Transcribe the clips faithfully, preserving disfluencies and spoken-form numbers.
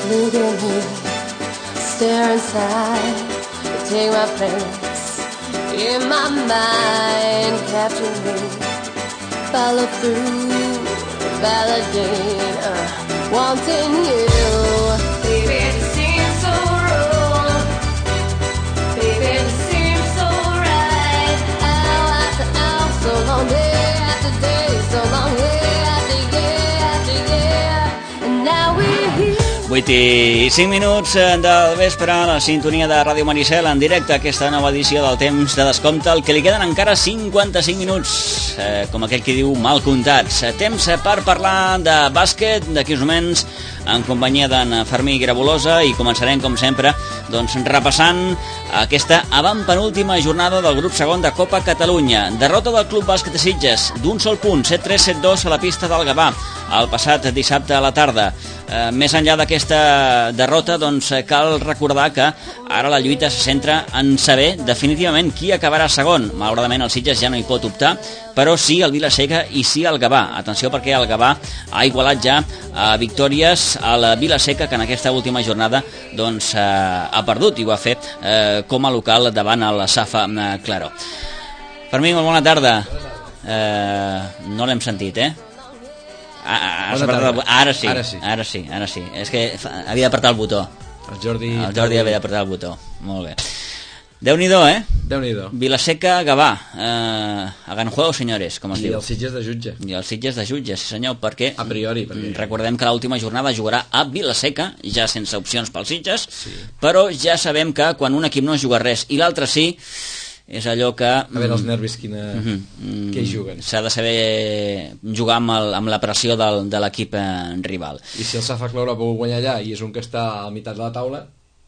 Look at me, stare inside, take my place in my mind, capture me, follow through, validate, uh, wanting you. Baby, it seems so wrong. Baby, it seems so right. Hour after hour, so long day after day, so long year after year after year, and now we're here. vuit i cinc minuts del vespre a la sintonia de Ràdio Maricel en directe, aquesta nova edició del Temps de Descompte, el que li queden encara cinquanta-cinc minuts, eh, com aquell que diu mal comptats. Temps per parlar de bàsquet d'aquí uns moments en companyia d'en Fermí Grabolosa, i començarem com sempre doncs, repassant aquesta avantpenúltima jornada del grup segon de Copa Catalunya. Derrota del Club Bàsquet de Sitges d'un sol punt, set tres set dos a la pista del Gavà el passat dissabte a la tarda. Eh, més enllà d'aquesta derrota, doncs, cal recordar que ara la lluita se centra en saber definitivament qui acabarà segon. Malauradament el Sitges ja no hi pot optar, però sí el Vila-seca i sí el Gavà. Atenció, perquè el Gavà ha igualat ja a victòries a la Vila-seca, que en aquesta última jornada doncs, eh, ha perdut, i ho ha fet eh, com a local davant el Safa eh, Claró. Fermí, molt bona tarda. Eh, no l'hem sentit, eh? Ah, Bona ara, sí, ara sí, ara sí, ara sí. És que havia d'apretar el botó. El Jordi... El Jordi havia d'apretar el botó. Molt bé. Déu-n'hi-do, eh? Déu-n'hi-do. Vilaseca, Gavà. Eh, hagan juego, senyores, com es I diu. els Sitges de jutge. I els Sitges de jutge, sí senyor, perquè... A priori, perquè... Recordem que l'última jornada jugarà a Vilaseca, ja sense opcions pels Sitges, sí. Però ja sabem que quan un equip no juga res i l'altre sí, és allò que... A veure els nervis quina... Mm-hmm. que hi juguen. S'ha de saber jugar amb, el, amb la pressió del, de l'equip eh, rival. I si el Safa Claró ha pogut guanyar allà i és un que està a la meitat de la taula,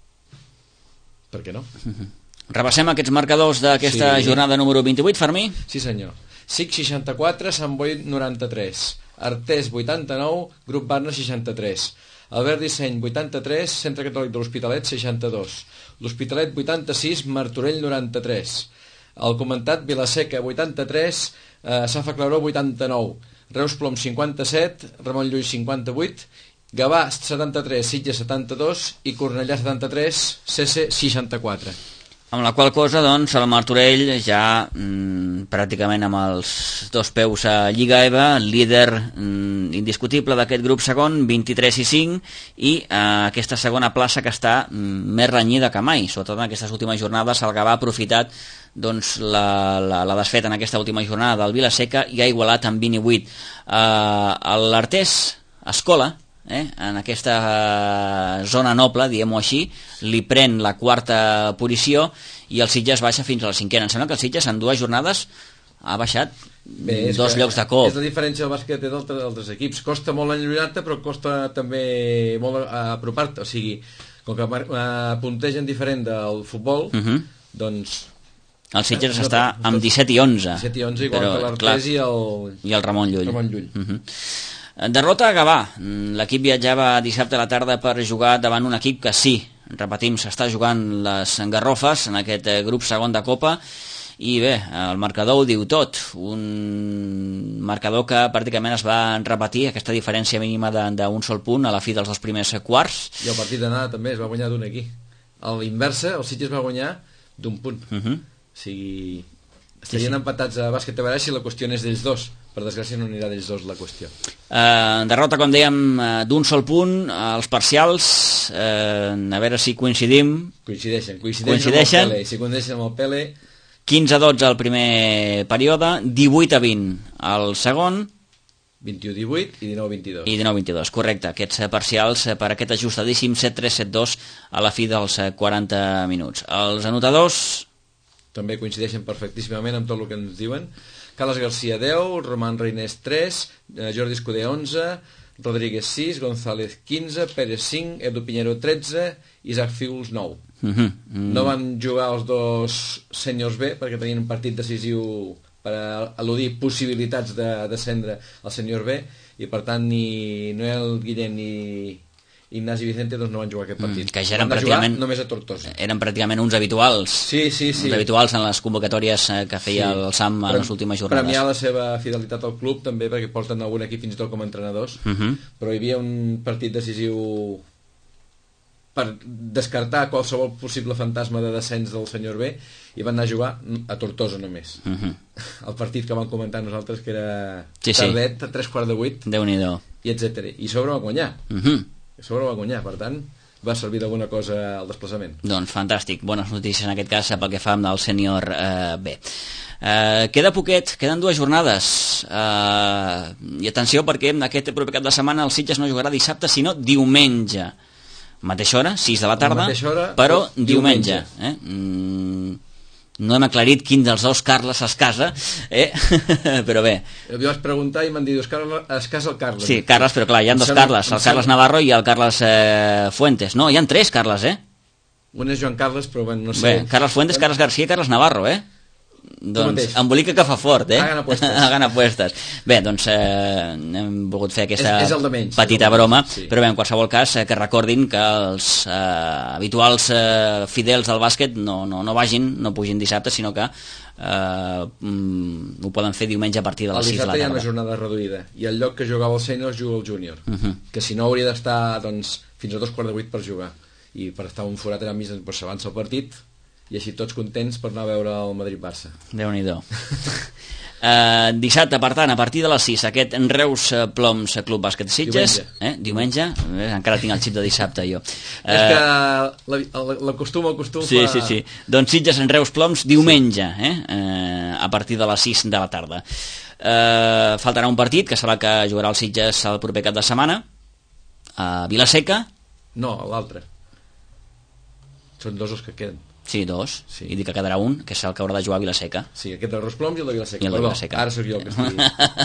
per què no? Mm-hmm. Repassem aquests marcadors d'aquesta sí. jornada número vint-i-vuit, Fermí? Sí senyor. S I C seixanta-quatre, Sant Boi noranta-tres, Artés vuitanta-nou, Grup Barna seixanta-tres, Albert Disseny vuitanta-tres, Centre Catòlic de l'Hospitalet seixanta-dos, l'Hospitalet vuitanta-sis, Martorell noranta-tres, el Comentat Vilaseca vuitanta-tres, eh, Safa Claró vuitanta-nou, Reus Plom cinquanta-set, Ramon Llull cinquanta-vuit, Gavà setanta-tres, Sitges setanta-dos i Cornellà setanta-tres, C C seixanta-quatre. Amb la qual cosa, doncs, el Martorell ja mmm, pràcticament amb els dos peus a Lliga E V A, líder mmm, indiscutible d'aquest grup segon, vint-i-tres i cinc, i eh, aquesta segona plaça que està mmm, més renyida que mai. Sobretot en aquestes últimes jornades el Gavà ha aprofitat doncs, la, la, la desfeta en aquesta última jornada del Vilaseca i ha igualat amb vint i vuit. Eh, L'Artés Escola, Eh, en aquesta uh, zona noble, diguem-ho així, li pren la quarta posició i el Sitges baixa fins a la cinquena. Em sembla que el Sitges en dues jornades ha baixat Bé, dos llocs de cop. És la diferència del bàsquet d'altres, d'altres equips. Costa molt enllunyar-te, però costa també molt apropar-te. O sigui, com que uh, puntegen diferent del futbol, uh -huh. doncs... El Sitges no, està no, amb disset i onze. disset i onze, igual però, que l'Artés i el... I el Ramon Llull. Ramon Llull. Uh -huh. Derrota a Gavà. L'equip viatjava dissabte a la tarda per jugar davant un equip que sí, repetim, s'està jugant les garrofes en aquest grup segon de Copa, i bé, el marcador ho diu tot, un marcador que pràcticament es va repetir, aquesta diferència mínima d'un sol punt a la fi dels dos primers quarts. I el partit d'anada també es va guanyar d'un aquí. A l'inversa, el Sitges va guanyar d'un punt. Uh -huh. O sigui, estarien sí, sí. empatats a bàsquet a Barà si la qüestió és d'ells dos. Per desgràcia no anirà d'ells dos la qüestió. Uh, derrota, com dèiem, uh, d'un sol punt. Uh, els parcials, uh, a veure si coincidim. Coincideixen, coincideixen, coincideixen. Amb el Pele. Si coincideixen amb el Pele... quinze a dotze al primer període, divuit a vint al segon, vint-i-u a divuit i dinou a vint-i-dos. I dinou a vint-i-dos, correcte. Aquests parcials per aquest ajustadíssim set tres set dos a la fi dels quaranta minuts. Els anotadors... també coincideixen perfectíssimament amb tot el que ens diuen. Carles García deu, Roman Reinés tres, Jordi Escudé onze, Rodríguez sis, González quinze, Pérez cinc, Edu Piñero tretze, Isaac Fígols nou. Uh -huh. mm. No van jugar els dos sèniors B perquè tenien un partit decisiu per al·ludir possibilitats de descendre al sènior B, i per tant ni Noel Guillem ni Ignasi Vicente doncs no van jugar aquest partit. Mm, que ja eren pràcticament, només a Tortosa. Eren pràcticament uns habituals. Sí, sí, sí. Uns habituals en les convocatòries que feia sí. el SAM en les últimes jornades. Premiar la seva fidelitat al club també, perquè porten algun equip fins i tot com a entrenadors. Uh -huh. Però hi havia un partit decisiu per descartar qualsevol possible fantasma de descens del senyor B, i van anar a jugar a Tortosa només. Uh -huh. El partit que vam comentar nosaltres, que era sí, tardet, sí. a tres quarts de vuit, Déu-n'hi-do. i etcètera. I sobre va guanyar. Uh -huh. I sobre va guanyar, per tant, va servir d'alguna cosa al desplaçament. Doncs fantàstic, bones notícies en aquest cas pel que fa amb el sènior eh, B. Eh, queda poquet, queden dues jornades, eh, i atenció perquè aquest proper cap de setmana el Sitges no jugarà dissabte sinó diumenge, mateixa hora, sis de la tarda, hora, però diumenge, diumenge. Eh? Mm, no hem aclarit quin dels dos Carles es casa, eh? Però bé. Jo vaig preguntar i m'han dit, es casa el Carles. Sí, Carles, però clar, hi ha dos Carles, el Carles Navarro i el Carles eh, Fuentes. No, hi ha tres Carles, eh? Un és Joan Carles, però bueno, no sé. Bé, Carles Fuentes, Carles García i Carles Navarro, eh? Doncs embolica que fa fort, eh? Hagan apuestes. Hagan apuestes. Bé, doncs eh, hem volgut fer aquesta és, és menys, petita broma, sí. Però bé, en qualsevol cas eh, que recordin que els eh, habituals eh, fidels del bàsquet no, no, no vagin, no pugin dissabte, sinó que eh, mm, ho poden fer diumenge a partir de les sis de la tarda. El dissabte hi ha una jornada reduïda i el lloc que jugava el sènior juga el júnior, uh -huh. que si no hauria d'estar doncs, fins a dos quarts de vuit per jugar, i per estar un forat allà mig doncs, s'avança el partit i així tots contents per anar a veure el Madrid-Barça. Déu-n'hi-do. uh, dissabte, per tant, a partir de les sis, aquest Reus Ploms Club Bàsquet Sitges. Diumenge. Eh? Diumenge. Eh, encara tinc el xip de dissabte, jo. Uh, És que l'acostum, el costum sí, fa... Sí, sí, doncs Sitges en Reus Ploms diumenge, eh? Uh, a partir de les sis de la tarda. Uh, faltarà un partit, que serà el que jugarà el Sitges el proper cap de setmana, a Vila-seca. No, l'altre. Són dos els que queden. Sí, dos, sí. I dic que quedarà un, que és el que haurà de jugar a Vila-seca. Sí, aquest del Rosploms i el de Vila-seca. I el de Perdó, Vila-seca. Ara sóc jo el que estic...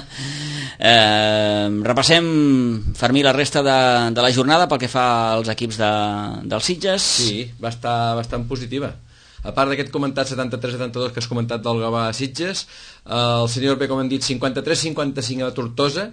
eh, repassem, Fermí, la resta de, de la jornada pel que fa als equips de, dels Sitges. Sí, va estar bastant positiva. A part d'aquest comentat setanta-tres setanta-dos que has comentat del Gavà a Sitges, eh, el senyor B, com hem dit, cinquanta-tres cinquanta-cinc a Tortosa,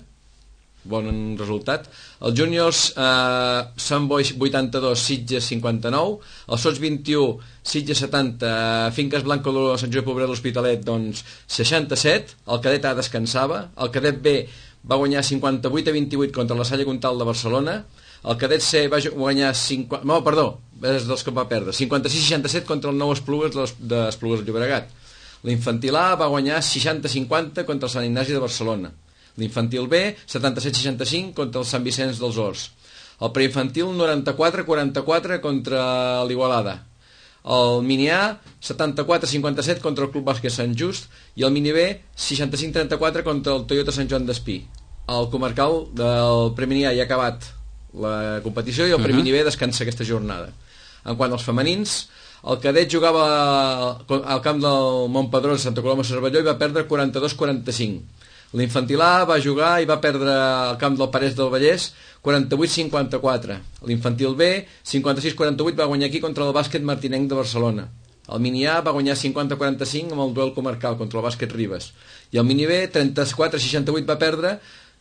bon resultat. Els júniors eh, Sant Boi vuitanta-dos, Sitges cinquanta-nou, el Sots vint-i-u, Sitges setanta, Finques Blanco de Sant Joan Pobret l'Hospitalet doncs seixanta-set, el cadet A descansava, el cadet B va guanyar cinquanta-vuit a vint-i-vuit contra la Salle Comtal de Barcelona, el cadet C va guanyar cinquanta... no, perdó, és dels que va perdre cinquanta-sis seixanta-set contra el Nou Esplugues d'Esplugues del Llobregat. L'infantil A va guanyar seixanta cinquanta contra el Sant Ignasi de Barcelona. L'infantil B, setanta-set seixanta-cinc contra el Sant Vicenç dels Horts. El preinfantil, noranta-quatre quaranta-quatre contra l'Igualada. El mini A, setanta-quatre cinquanta-set contra el Club Bàsquet Sant Just. I el mini B, seixanta-cinc trenta-quatre contra el Toyota Sant Joan d'Espí. El comarcal del premini A ja ha acabat la competició i el premini B descansa aquesta jornada. En quant als femenins, el cadet jugava al camp del Montpedrós de Santa Coloma de Cervelló i va perdre quaranta-dos quaranta-cinc. L'infantil A va jugar i va perdre al camp del Parés del Vallès quaranta-vuit cinquanta-quatre. L'infantil B, cinquanta-sis quaranta-vuit, va guanyar aquí contra el bàsquet martinenc de Barcelona. El mini A va guanyar cinquanta quaranta-cinc amb el duel comarcal contra el bàsquet Ribes. I el mini B, trenta-quatre seixanta-vuit, va perdre...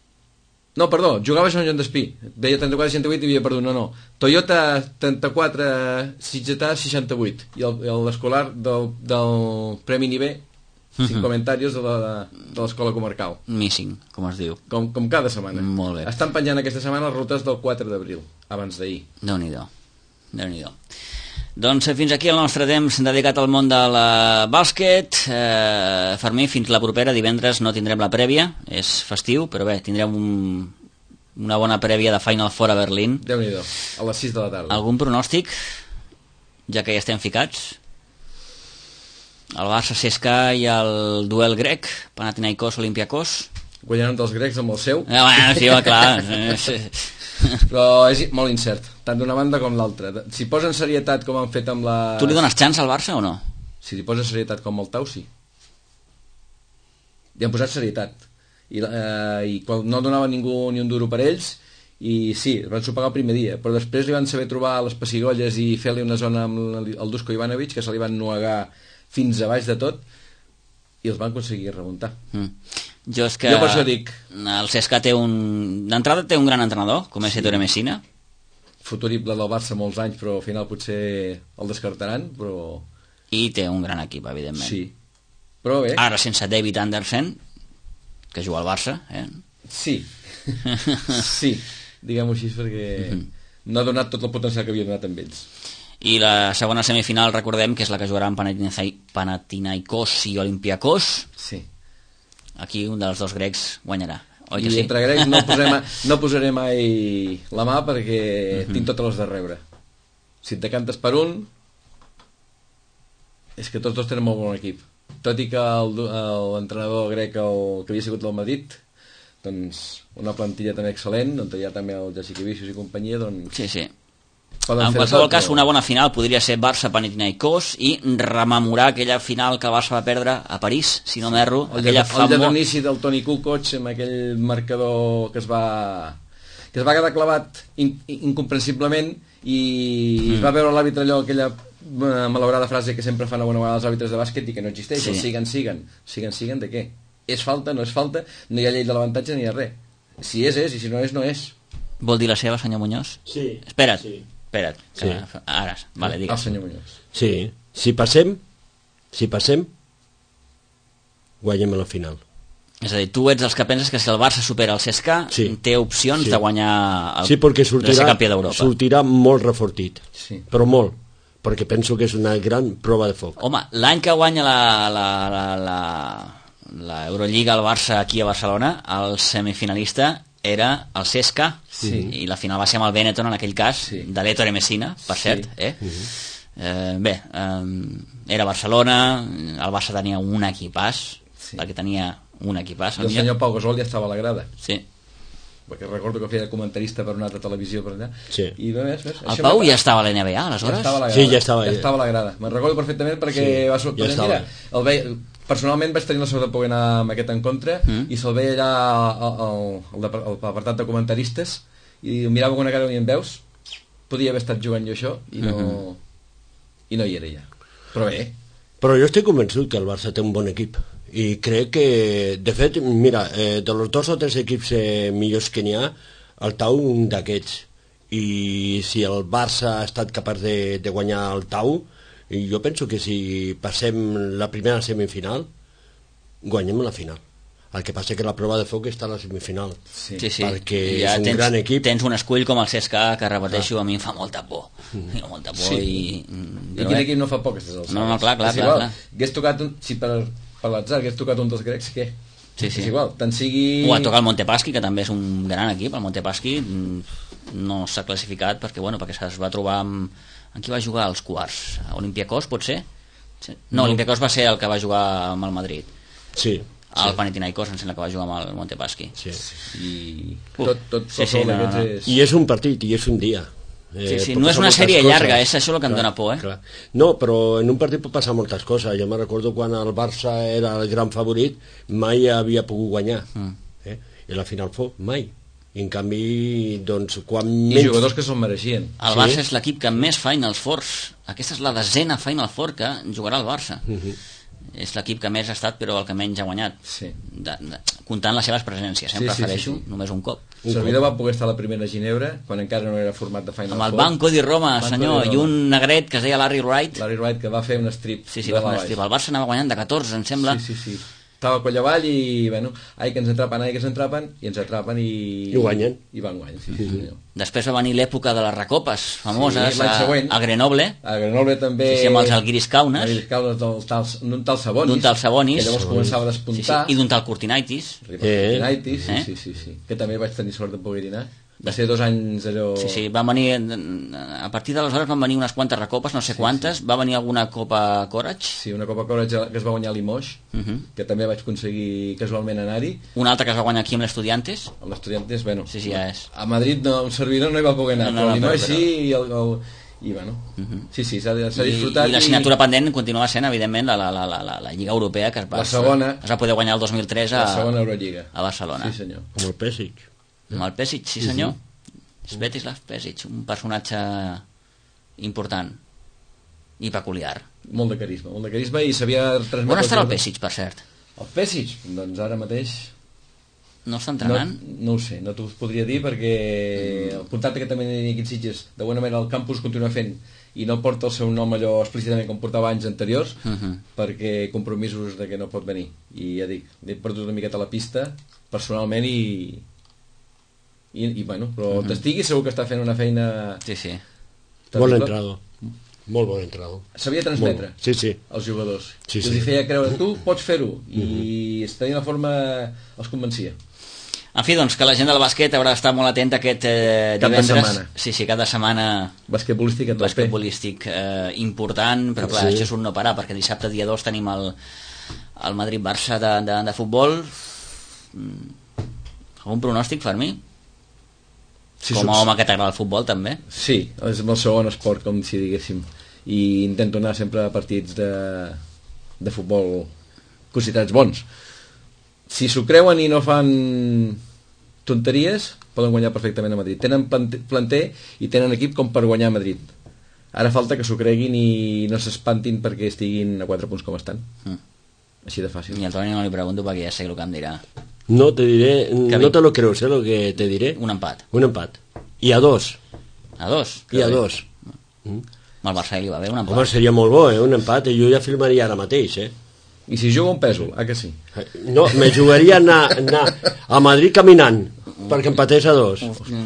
No, perdó, jugava a Sant Joan d'Espí. Deia trenta-quatre seixanta-vuit i havia perdut, no, no. Toyota trenta-quatre, Sitgetà seixanta-vuit. I l'escolar del, del Premi B, cinc uh-huh. comentaris de l'escola comarcal. Missing, com es diu. Com, com cada setmana. Molt bé. Estan penjant aquesta setmana les rutes del quatre d'abril, abans d'ahir. Déu-n'hi-do. Déu-n'hi-do. Doncs fins aquí el nostre temps dedicat al món del bàsquet. Eh, Fermí, fins la propera. Divendres no tindrem la prèvia, és festiu, però bé, tindrem un, una bona prèvia de Final Four a Berlín. Déu-n'hi-do, a les sis de la tarda. Algun pronòstic, ja que ja estem ficats? El Barça C S K A i el duel grec, Panathinaikos Olympiakos. Guanyaran dels grecs amb el seu. Eh, bueno, sí, va, clar. Però és molt incert, tant d'una banda com l'altra. Si posen serietat com han fet amb la... Tu li dones xance al Barça o no? Si li posen serietat com el Tau, sí. Li han posat serietat. I, eh, i quan no donava ningú ni un duro per ells, i sí, van sopegar el primer dia, però després li van saber trobar les pessigolles i fer-li una zona amb el Dusko Ivanovic, que se li van nuegar fins a baix de tot, i els van aconseguir remuntar. Mm. Jo és que... Jo per això dic... El C S K A té un... D'entrada té un gran entrenador, com és Ettore Messina. Futurible del Barça molts anys, però al final potser el descartaran, però... I té un gran equip, evidentment. Sí. Però bé... Ara sense David Andersen, que juga al Barça, eh? Sí. Sí, diguem-ho així, perquè... Mm-hmm. no ha donat tot el potencial que havia donat amb ells. I la segona semifinal, recordem, que és la que jugaran Panathinaikos i Olympiakos. Sí. Aquí un dels dos grecs guanyarà. Oi que I sí? entre grecs no posaré, mai, no posaré mai la mà perquè uh-huh. tinc totes les de rebre. Si et decantes per un, és que tots dos tenen molt bon equip. Tot i que l'entrenador grec el, que havia sigut del Madrid, doncs una plantilla també excel·lent, on hi ha també el Jasikevičius i companyia, doncs... Sí, sí. En qualsevol cas, una bona final podria ser Barça-Panathinaikos i rememorar aquella final que el Barça va perdre a París, si no m'erro. El, el lladronici del Toni Kukoc amb aquell marcador que es va que es va quedar clavat in, incomprensiblement i mm. es va veure l'àrbitre allò, aquella malaurada frase que sempre fan alguna vegada els àrbitres de bàsquet i que no existeix, sí. el siguen, siguen siguen, siguen, de què? És falta, no és falta, no hi ha llei de l'avantatge ni hi ha res. Si és, és, i si no és, no és. Vol dir la seva, senyor Muñoz? Sí. Espera't. Sí. Espera't, que sí. Ara, vale, digues. El senyor Muñoz. Sí, si passem, si passem, guanyem a la final. És a dir, tu ets dels que penses que si el Barça supera el C S K A, sí. té opcions sí. de guanyar el, sí, perquè sortirà, de ser campió d'Europa. Sortirà molt refortit, sí. però molt, perquè penso que és una gran prova de foc. Home, l'any que guanya la, la, la, la, la Eurolliga al Barça aquí a Barcelona, el semifinalista era el C S K A sí. i la final va ser amb el Benetton en aquell cas sí. de l'Ettore Messina, per sí. cert eh? Uh-huh. Eh, bé eh, era Barcelona, el Barça tenia un equipàs sí. perquè tenia un equipàs el senyor Pau Gasol ja estava a la grada sí. perquè recordo que feia comentarista per una altra televisió per allà sí. i ves, ves, el Pau ja estava a l'N B A aleshores? Ja estava a la grada, sí, ja estava, ja estava a la grada me'n recordo perfectament perquè sí, va sortir ja mira, el veia, personalment vaig tenir la sort de poder anar amb aquest encontre mm. i se'l veia allà al apartat de comentaristes i em mirava una cara i em veus podia haver estat jugant jo això i no, mm-hmm. i no hi era ja però bé però jo estic convençut que el Barça té un bon equip i crec que de fet mira, eh, de los dos o tres equips eh, millors que n'hi ha el Tau un d'aquests i si el Barça ha estat capaç de, de guanyar el Tau i jo penso que si passem la primera semifinal guanyem la final. El que passa que la prova de foc està a la semifinal sí, sí, sí. perquè ja és un tens, gran equip. Tens un escull com el C S K A que repeteixo, ah. a mi em fa molta por mm. molta por sí. i... I quin equip no fa por aquestes alçades? No, no, clar, clar, clar, clar. Hagués tocat un, si per, per l'atzar hagués tocat un dels grecs, què? Sí, sí. És igual, tant sigui... O ha tocat el Montepaschi, que també és un gran equip. El Montepaschi no s'ha classificat perquè, bueno, perquè es va trobar amb... En qui va jugar als quarts? Olympiakos, pot ser? No, no. Olympiakos va ser el que va jugar amb el Madrid. Sí. El sí. Panathinaikos em sembla que va jugar amb el Montepaschi. Sí. I tot, tot, sí, sí, no, no. és... I és un partit, i és un dia. Eh, sí, sí, no és una sèrie coses. llarga, és això el que em clar, dóna por, eh? Clar. No, però en un partit pot passar moltes coses. Jo me recordo quan el Barça era el gran favorit, mai havia pogut guanyar. Mm. Eh? I la final fou mai. I en canvi, doncs, quan I menys... jugadors que se'l mereixien. El Barça sí? és l'equip que més Final Fours. Aquesta és la desena Final Four que jugarà el Barça. Mm-hmm. És l'equip que més ha estat, però el que menys ha guanyat. Sí. De, de, comptant les seves presències, eh? Em sí, prefereixo sí, sí, sí. només un cop. Un servidor va poder estar a la primera a Ginebra, quan encara no era format de Final Four. Amb el Banco di Roma, Banco senyor, di Roma. I un negret que es deia Larry Wright. Larry Wright, que va fer un strip. Sí, sí, va fer un strip. El Barça anava guanyant de catorze, em sembla. Sí, sí, sí. Estava coll avall i, bueno, ai que ens atrapen, ai que ens atrapen, i ens atrapen i... I guanyen. I van guanyant, sí, sí, senyor. Després va venir l'època de les recopes famoses, sí, a, a Grenoble. A Grenoble també... Sí, sí, amb els Algiris Kaunas. Algiris Kaunas d'un tal Sabonis. D'un tal Sabonis. Que llavors començava a despuntar. Sí, sí. I d'un tal Curtinaitis. Curtinaitis, sí, sí, sí, sí. Que també vaig tenir sort de poder dinar. Va ser dos anys allò... Sí, sí, van venir... A partir d'aleshores van venir unes quantes recopes, no sé sí, quantes. Sí. Va venir alguna Copa Courage. Sí, una Copa Courage que es va guanyar a Limoges, uh -huh. que també vaig aconseguir casualment anar-hi. Una altra que es va guanyar aquí amb l'Estudiantes. Amb l'Estudiantes, bueno... Sí, sí, ja és. A Madrid no, un servidor no hi va poder anar, no, no, però a Limoges no, però, sí, i el... el i bueno, uh -huh. sí, sí, s'ha disfrutat. I, i l'assignatura i... pendent continua sent, evidentment, la, la, la, la, la Lliga Europea, que es va, la segona, es va poder guanyar el dos mil tres a, la segona Eurolliga. A Barcelona. Sí, senyor. Com el Pesic. Com el Pesic, sí, senyor. Uh -huh. Svetislav Pesic, un personatge important i peculiar. Molt de carisma, molt de carisma i sabia transmetre... On estarà el Pesic, per cert? El Pesic? Doncs ara mateix... No està entrenant? No, no ho sé, no t'ho podria dir perquè el contacte que també tenia aquí en Sitges, d'alguna manera el campus continua fent i no porta el seu nom allò explícitament com portava anys anteriors, uh -huh. perquè compromisos de que no pot venir. I ja dic, he perdut una miqueta la pista personalment i... I, i bueno, però mm-hmm. t'estigui segur que està fent una feina... Sí, sí. Bon entrador. Molt bon entrador. Sabia transmetre sí, sí. als jugadors. Sí, I els sí. hi feia creure, tu pots fer-ho. I Mm-hmm. tenia una forma... els convencia. En fi, doncs, que la gent del bàsquet haurà d'estar molt atenta aquest eh, Cap de divendres. setmana. Sí, sí, cada setmana Basquetbolístic a tope. basquetbolístic eh, important, però clar, Sí. això és un no parar, perquè dissabte, dia dos, tenim el, el Madrid-Barça de, de, de futbol. Mm. Algun pronòstic, Fermí? Sí, Com a soc- home que t'agrada el futbol, també? Sí, és el segon esport, com si diguéssim. I intento anar sempre a partits de, de futbol considerats bons. Si s'ho creuen i no fan tonteries, poden guanyar perfectament a Madrid. Tenen plante- planter i tenen equip com per guanyar a Madrid. Ara falta que s'ho creguin i no s'espantin perquè estiguin a quatre punts com estan. Mm. Així de fàcil. I al Toni no li pregunto perquè ja sé el que em dirà. No te diré, Que no vi- te lo creo, sé lo que te diré. Un empat. Un empat. I a dos. A dos. I a dos. Amb el Barça li va bé un empat. Home, seria molt bo, eh, un empat. Jo ja filmaria ara mateix, eh. I si jugo un pèsol, ah que sí? No, me jugaria a anar, anar a Madrid caminant perquè empatés a dos.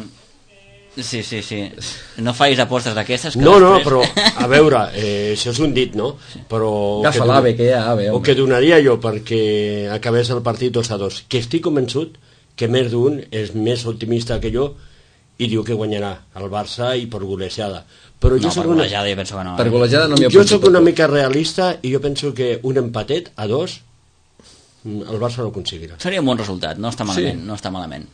Sí, sí, sí. No facis apostes d'aquestes que No, no, després... però, a veure, eh, això és un dit, no? Però... Agafa que l'AVE, don- que hi ha AVE, O home. que donaria jo perquè acabés el partit dos a dos. Que estic convençut que més d'un és més optimista que jo i diu que guanyarà el Barça i per golejada. Però jo No, soc per una... golejada jo penso que no. Per Eh? golejada no m'hi Jo apunto sóc una tampoc. mica realista i jo penso que un empatet a dos mm, el Barça no aconseguirà. Seria un bon resultat, no està malament, Sí. no està malament.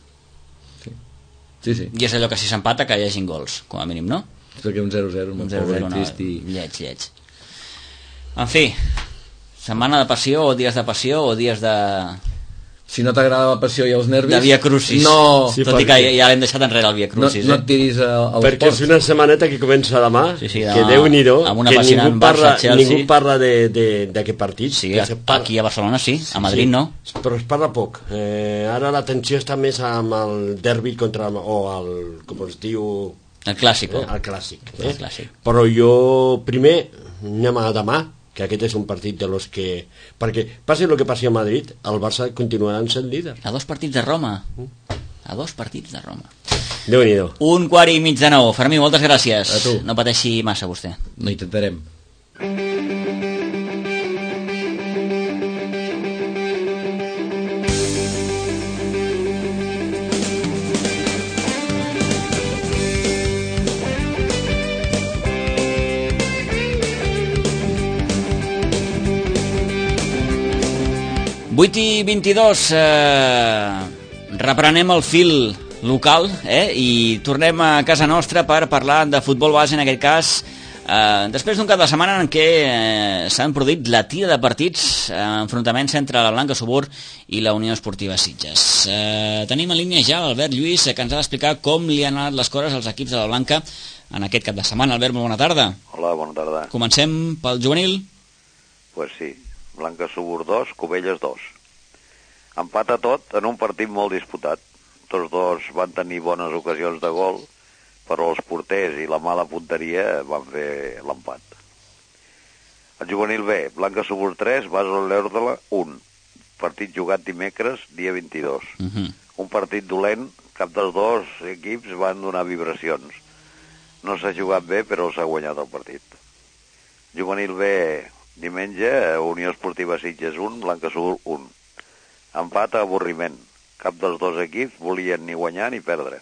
Sí, sí. I és allò que si s'empata que hi hagin gols, com a mínim, no? Perquè un zero zero, Un un zero pobre zero, no, trist i... lleig, lleig. En fi, setmana de passió o dies de passió o dies de... Si no t'agrada la passió i els nervis... de Via Crucis. No, Sí, Tot i que perquè- ja, ja l'hem deixat enrere el Via no, Crucis, no eh? et tiris al, al Perquè és una setmaneta que comença demà, Sí, sí, que demà, Déu-n'hi-do, amb una que apassionant ningú parla, Barça-Chelsea. ningú parla de- de- d'aquest partit. Sí, que se parla- aquí a Barcelona sí, a Madrid no. Però es parla poc. Eh, ara l'atenció està més amb el derbi contra... o el... com es diu... El clàssic. Eh, el clàssic. Eh? El clàssic. Però jo, primer, anem a demà, que aquest és un partit de los que... Perquè passi el que passi a Madrid, el Barça continuarà sent líder. A dos partits de Roma. A dos partits de Roma. Déu-n'hi-do. Un quart i mig de nou. Fermí, moltes gràcies. A tu. No pateixi massa vostè. No intentarem. vuit i vint-i-dos, eh, reprenem el fil local eh, i tornem a casa nostra per parlar de futbol base, en aquest cas, eh, després d'un cap de setmana en què eh, s'han produït la tira de partits, eh, enfrontaments entre la Blanca Subur i la Unió Esportiva Sitges. Eh, tenim en línia ja l'Albert Lluís, eh, que ens ha d'explicar com li han anat les coses als equips de la Blanca en aquest cap de setmana. Albert, molt bona tarda. Hola, bona tarda. Comencem pel juvenil. Pues sí, Blanca Subur dos, Cubelles dos. Empat a tot en un partit molt disputat. Tots dos van tenir bones ocasions de gol, però els porters i la mala punteria van fer l'empat. El juvenil B, Blanca Subur tres, Bas Olèrdela un. Partit jugat dimecres, dia vint-i-dos. Uh -huh. Un partit dolent, cap dels dos equips van donar vibracions. No s'ha jugat bé, però s'ha guanyat el partit. Juvenil B, diumenge, Unió Esportiva Sitges un, Blanca Subur un. Empat a avorriment. Cap dels dos equips volien ni guanyar ni perdre.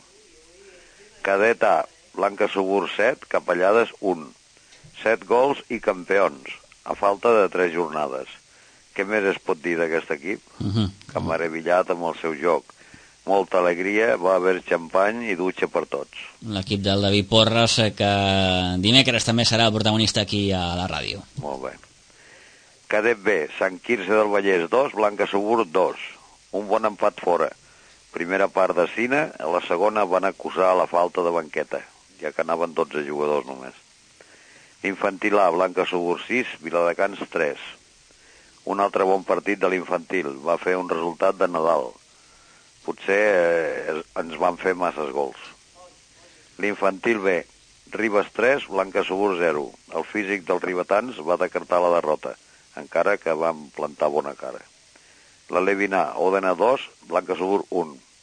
Cadet A, Blanca Subur set, Capellades un. Set gols i campions, a falta de tres jornades. Què més es pot dir d'aquest equip? Uh -huh. Que meravellat amb el seu joc. Molta alegria, va haver xampany i dutxa per tots. L'equip del David Porres, eh, que dimecres també serà el protagonista aquí a la ràdio. Molt bé. Cadet B, Sant Quirze del Vallès dos, Blanca Subur dos. Un bon empat fora. Primera part de Cina, a la segona van acusar la falta de banqueta, ja que anaven dotze jugadors només. Infantil A, Blanca Subur sis, Viladecans tres. Un altre bon partit de l'infantil, va fer un resultat de Nadal. Potser eh, ens van fer masses gols. L'infantil B, Ribes tres, Blanca Subur zero. El físic dels ribetans va decretar la derrota, encara que van plantar bona cara. La Levina, Òdena dos, Blanca Subur un.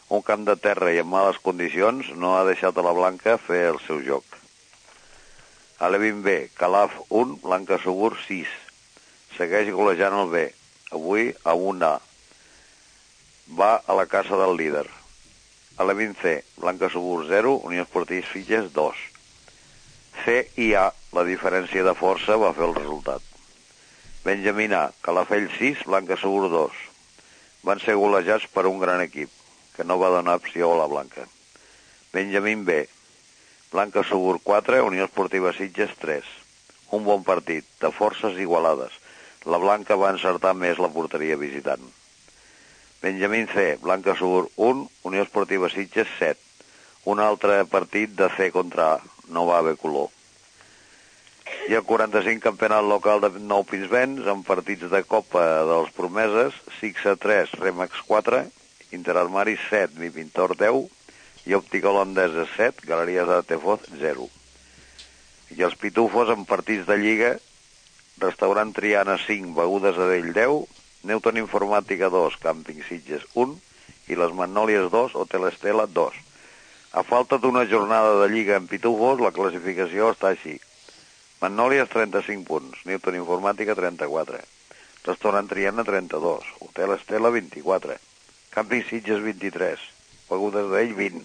un camp de terra i en males condicions, no ha deixat a la Blanca fer el seu joc. A l'Evin B, Calaf un, Blanca Subur sis. Segueix golejant el B, avui a un A. Va a la casa del líder. A l'Evin C, Blanca Subur zero, Unió Esportiva Sitges dos. C i A, la diferència de força va fer el resultat. Benjamín A, Calafell sis, Blanca Subur dos. Van ser golejats per un gran equip, que no va donar opció a la Blanca. Benjamín B, Blanca Subur quatre, Unió Esportiva Sitges tres. Un bon partit, de forces igualades. La Blanca va encertar més la porteria visitant. Benjamín C, Blanca Subur un, Unió Esportiva Sitges set. Un altre partit de C contra A, no va haver color. I el quaranta-cinc campionat local de Nou Pinsbens, amb partits de Copa dels Promeses, Sixa tres, Remax quatre, Interarmari set, Mi Pintor deu, i Òptica Holandesa set, Galeries Artefoz zero. I els Pitufos en partits de Lliga, Restaurant Triana cinc, Begudes Adell deu, Newton Informàtica dos, Càmping Sitges un, i les Magnòlies dos, Hotel Estela dos. A falta d'una jornada de Lliga en Pitufos, la classificació està així. Magnòlies trenta-cinc punts, Newton Informàtica trenta-quatre, Restaurant Triana trenta-dos, Hotel Estela vint-i-quatre, Càmping Sitges vint-i-tres, Begudes d'ell vint.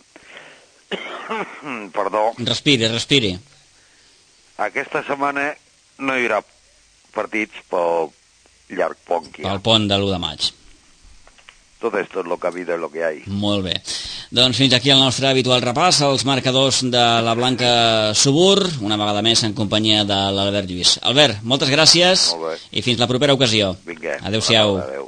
Perdó. Respiri, respiri. Aquesta setmana no hi haurà partits pel llarg pont que hi ha. Pel pont de l'u de maig. Tot esto es lo que ha habido y lo que hay. Molt bé. Doncs fins aquí el nostre habitual repàs, els marcadors de la Blanca Subur, una vegada més en companyia de l'Albert Lluís. Albert, moltes gràcies i fins la propera ocasió. Vinga. Adéu-siau. Adéu.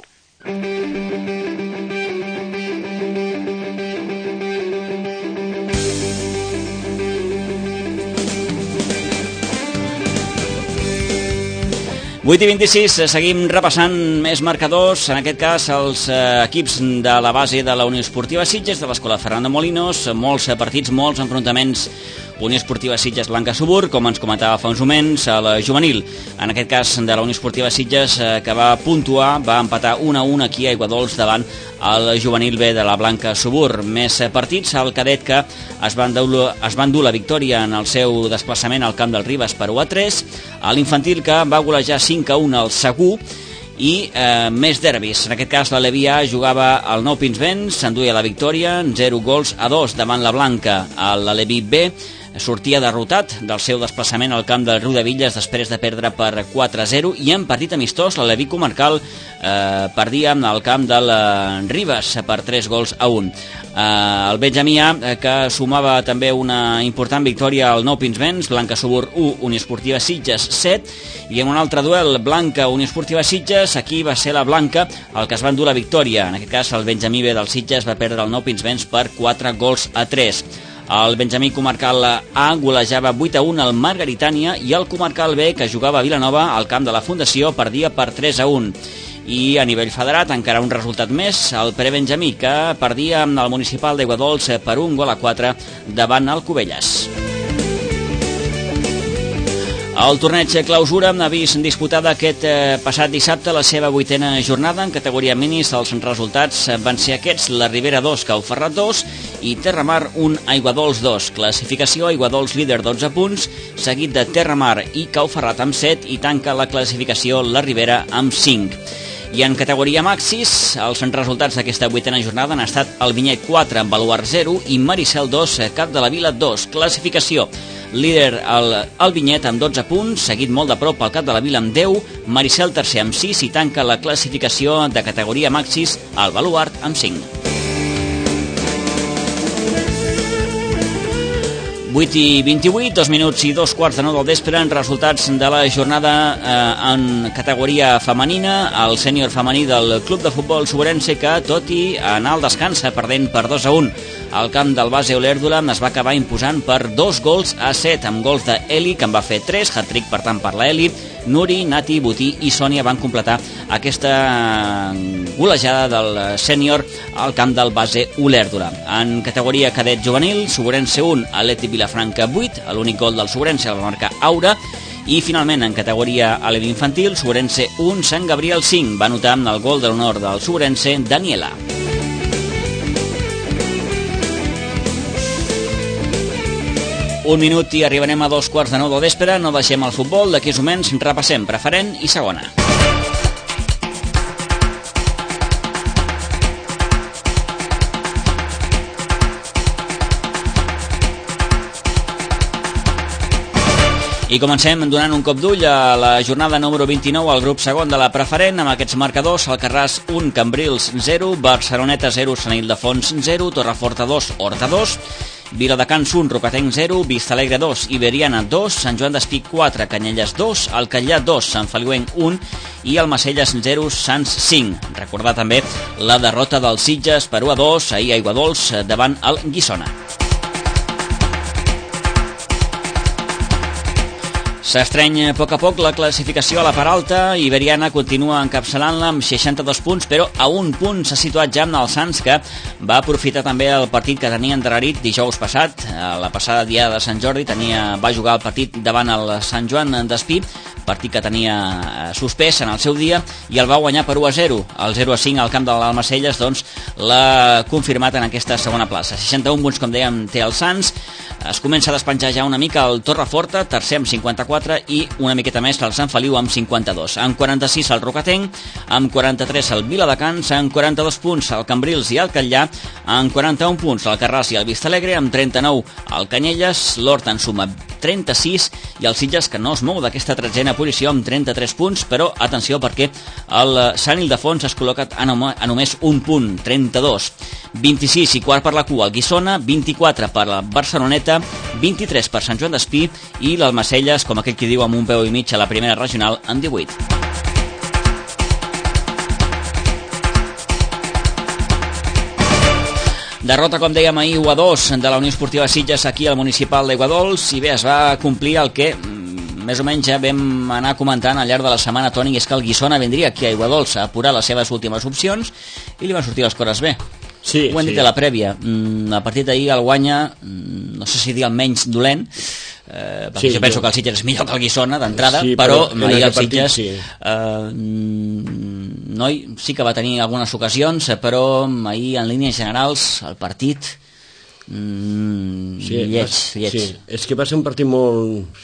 vuit i vint-i-sis, seguim repassant més marcadors, en aquest cas els eh, equips de la base de la Unió Esportiva Sitges, de l'Escola Fernando Molinos, molts partits, molts enfrontaments. Unió Esportiva Sitges Blanca Subur, com ens comentava fa uns moments, a la juvenil. En aquest cas de la Unió Esportiva Sitges, eh, que va puntuar, va empatar un a un aquí a Aiguadols davant el juvenil B de la Blanca Subur. Més eh, partits, el cadet que es van, dur, es van dur la victòria en el seu desplaçament al camp del Ribes per u a tres, a l'infantil que va golejar cinc a un al Segur, i eh, més derbis. En aquest cas la Levia jugava al Nou Pinsbens, s'enduia la victòria, zero gols a dos davant la Blanca. La Levi B sortia derrotat del seu desplaçament al camp del Riudevilles després de perdre per quatre a zero, i en partit amistós la Levi Comarcal eh, perdia al camp del Ribes per tres gols a un. Eh, el Benjamí A, eh, que sumava també una important victòria al Nou Pinsbens, Blanca Subur u, Unió Esportiva Sitges set, i en un altre duel Blanca Unió Esportiva Sitges, aquí va ser la Blanca el que es va endur la victòria. En aquest cas el Benjamí B del Sitges va perdre el Nou Pinsbens per quatre gols a tres. El Benjamí Comarcal A golejava vuit a un al Margaritània, i el Comarcal B, que jugava a Vilanova al camp de la Fundació, perdia per tres a un. I a nivell federat encara un resultat més, el Prebenjamí, que perdia amb el Municipal d'Aiguadols per un gol a quatre davant el Cubelles. El torneig clausura ha vist disputada aquest eh, passat dissabte la seva vuitena jornada. En categoria minis els resultats van ser aquests: la Ribera dos, Cauferrat dos i Terramar un, Aiguadols dos. Classificació: Aiguadols líder dotze punts, seguit de Terramar i Cauferrat amb set, i tanca la classificació la Ribera amb cinc. I en categoria Maxis, els resultats d'aquesta vuitena jornada han estat el Vinyet quatre, Baluard zero i Maricel dos, Cap de la Vila dos. Classificació: líder el, el Vinyet amb dotze punts, seguit molt de prop el Cap de la Vila amb deu, Maricel tercer amb sis, i tanca la classificació de categoria Maxis el Baluard amb cinc. vuit i vint-i-vuit, dos minuts i dos quarts de nou del vespre, en resultats de la jornada eh, en categoria femenina. El sènior femení del Club de Futbol Suburense, que tot i anar al descans perdent per dos a un al camp del base Olèrdola, es va acabar imposant per dos gols a set, amb gols d'Eli, que en va fer tres, hat-trick per tant per la Eli. Nuri, Nati, Botí i Sònia van completar aquesta golejada del sènior al camp del base Olèrdola. En categoria cadet juvenil, Suburense un, Atlètic Vilafranca vuit, l'únic gol del Suburense el va marcar Aura. I finalment en categoria Alevi infantil, Suburense un, Sant Gabriel cinc, va anotar el gol de l'honor del Suburense Daniela. Un minut i arribarem a dos quarts de nou del vespre. No deixem el futbol, d'aquí uns moments repassem preferent i segona. I comencem donant un cop d'ull a la jornada número vint-i-nou al grup segon de la preferent, amb aquests marcadors: Alcarràs un, Cambrils zero, Barceloneta zero, Sant Ildefons zero, Torreforta dos, Horta dos, Viladecans un, Rocatenc zero, Vistalegre dos, Iberiana dos, Sant Joan d'Espí quatre, Canyelles dos, Alcallà dos, Sant Feliuenc un i Almacelles zero, Sants cinc. Recordar també la derrota dels Sitges per u a dos ahir a Aiguadols davant el Guissona. S'estreny a poc a poc la classificació a la part alta. Iberiana continua encapçalant-la amb seixanta-dos punts, però a un punt s'ha situat ja amb el Sants, que va aprofitar també el partit que tenia endarrerit dijous passat. La passada dia de Sant Jordi tenia, va jugar el partit davant el Sant Joan d'Espí, partit que tenia suspès en el seu dia, i el va guanyar per u a zero. El zero a cinc al camp de l'Almacelles doncs, l'ha confirmat en aquesta segona plaça. seixanta-un punts, com dèiem, té el Sants. Es comença a despenjar ja una mica el Torreforta, tercer amb cinquanta-quatre, i una miqueta més el Sant Feliu amb cinquanta-dos. Amb quaranta-sis el Rocatenc, amb quaranta-tres el Viladecans, amb quaranta-dos punts el Cambrils i el Catllà, amb quaranta-un punts el Carràs i el Vistalegre, amb trenta-nou el Canyelles, l'Horta en suma trenta-sis, i el Sitges, que no es mou d'aquesta tretzena posició amb trenta-tres punts, però atenció perquè el Sant Ildefons es col·loca a només un punt, trenta-dos. vint-i-sis i quart per la cua el Guissona, vint-i-quatre per la Barceloneta, vint-i-tres per Sant Joan d'Espí i l'Almacelles, com aquell qui diu, amb un peu i mig a la primera regional amb divuit. Derrota, com dèiem ahir, u a dos de la Unió Esportiva Sitges aquí al municipal d'Aiguadols, i bé, es va complir el que més o menys ja vam anar comentant al llarg de la setmana, Toni, és que el Guissona vindria aquí a Aiguadols a apurar les seves últimes opcions i li van sortir les coses bé. Sí, ho hem sí. dit a la prèvia. El partit d'ahir el guanya, no sé si dir el menys dolent, eh, perquè sí, jo penso jo... que el Sitges és millor que el Guissona d'entrada, sí, però, però ahir el Sitges sí. eh, noi, sí que va tenir algunes ocasions, però ahir en línies generals el partit mm, sí, lleig, lleig. Sí. És que va ser un partit molt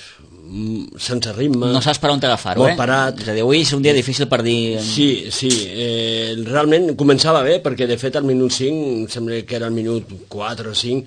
sense ritme, no saps per on t'agafar-ho, eh? parat. És a dir, avui és un dia difícil per dir... Sí, sí, eh, realment començava bé, perquè de fet al minut cinc, sembla que era el minut quatre o cinc,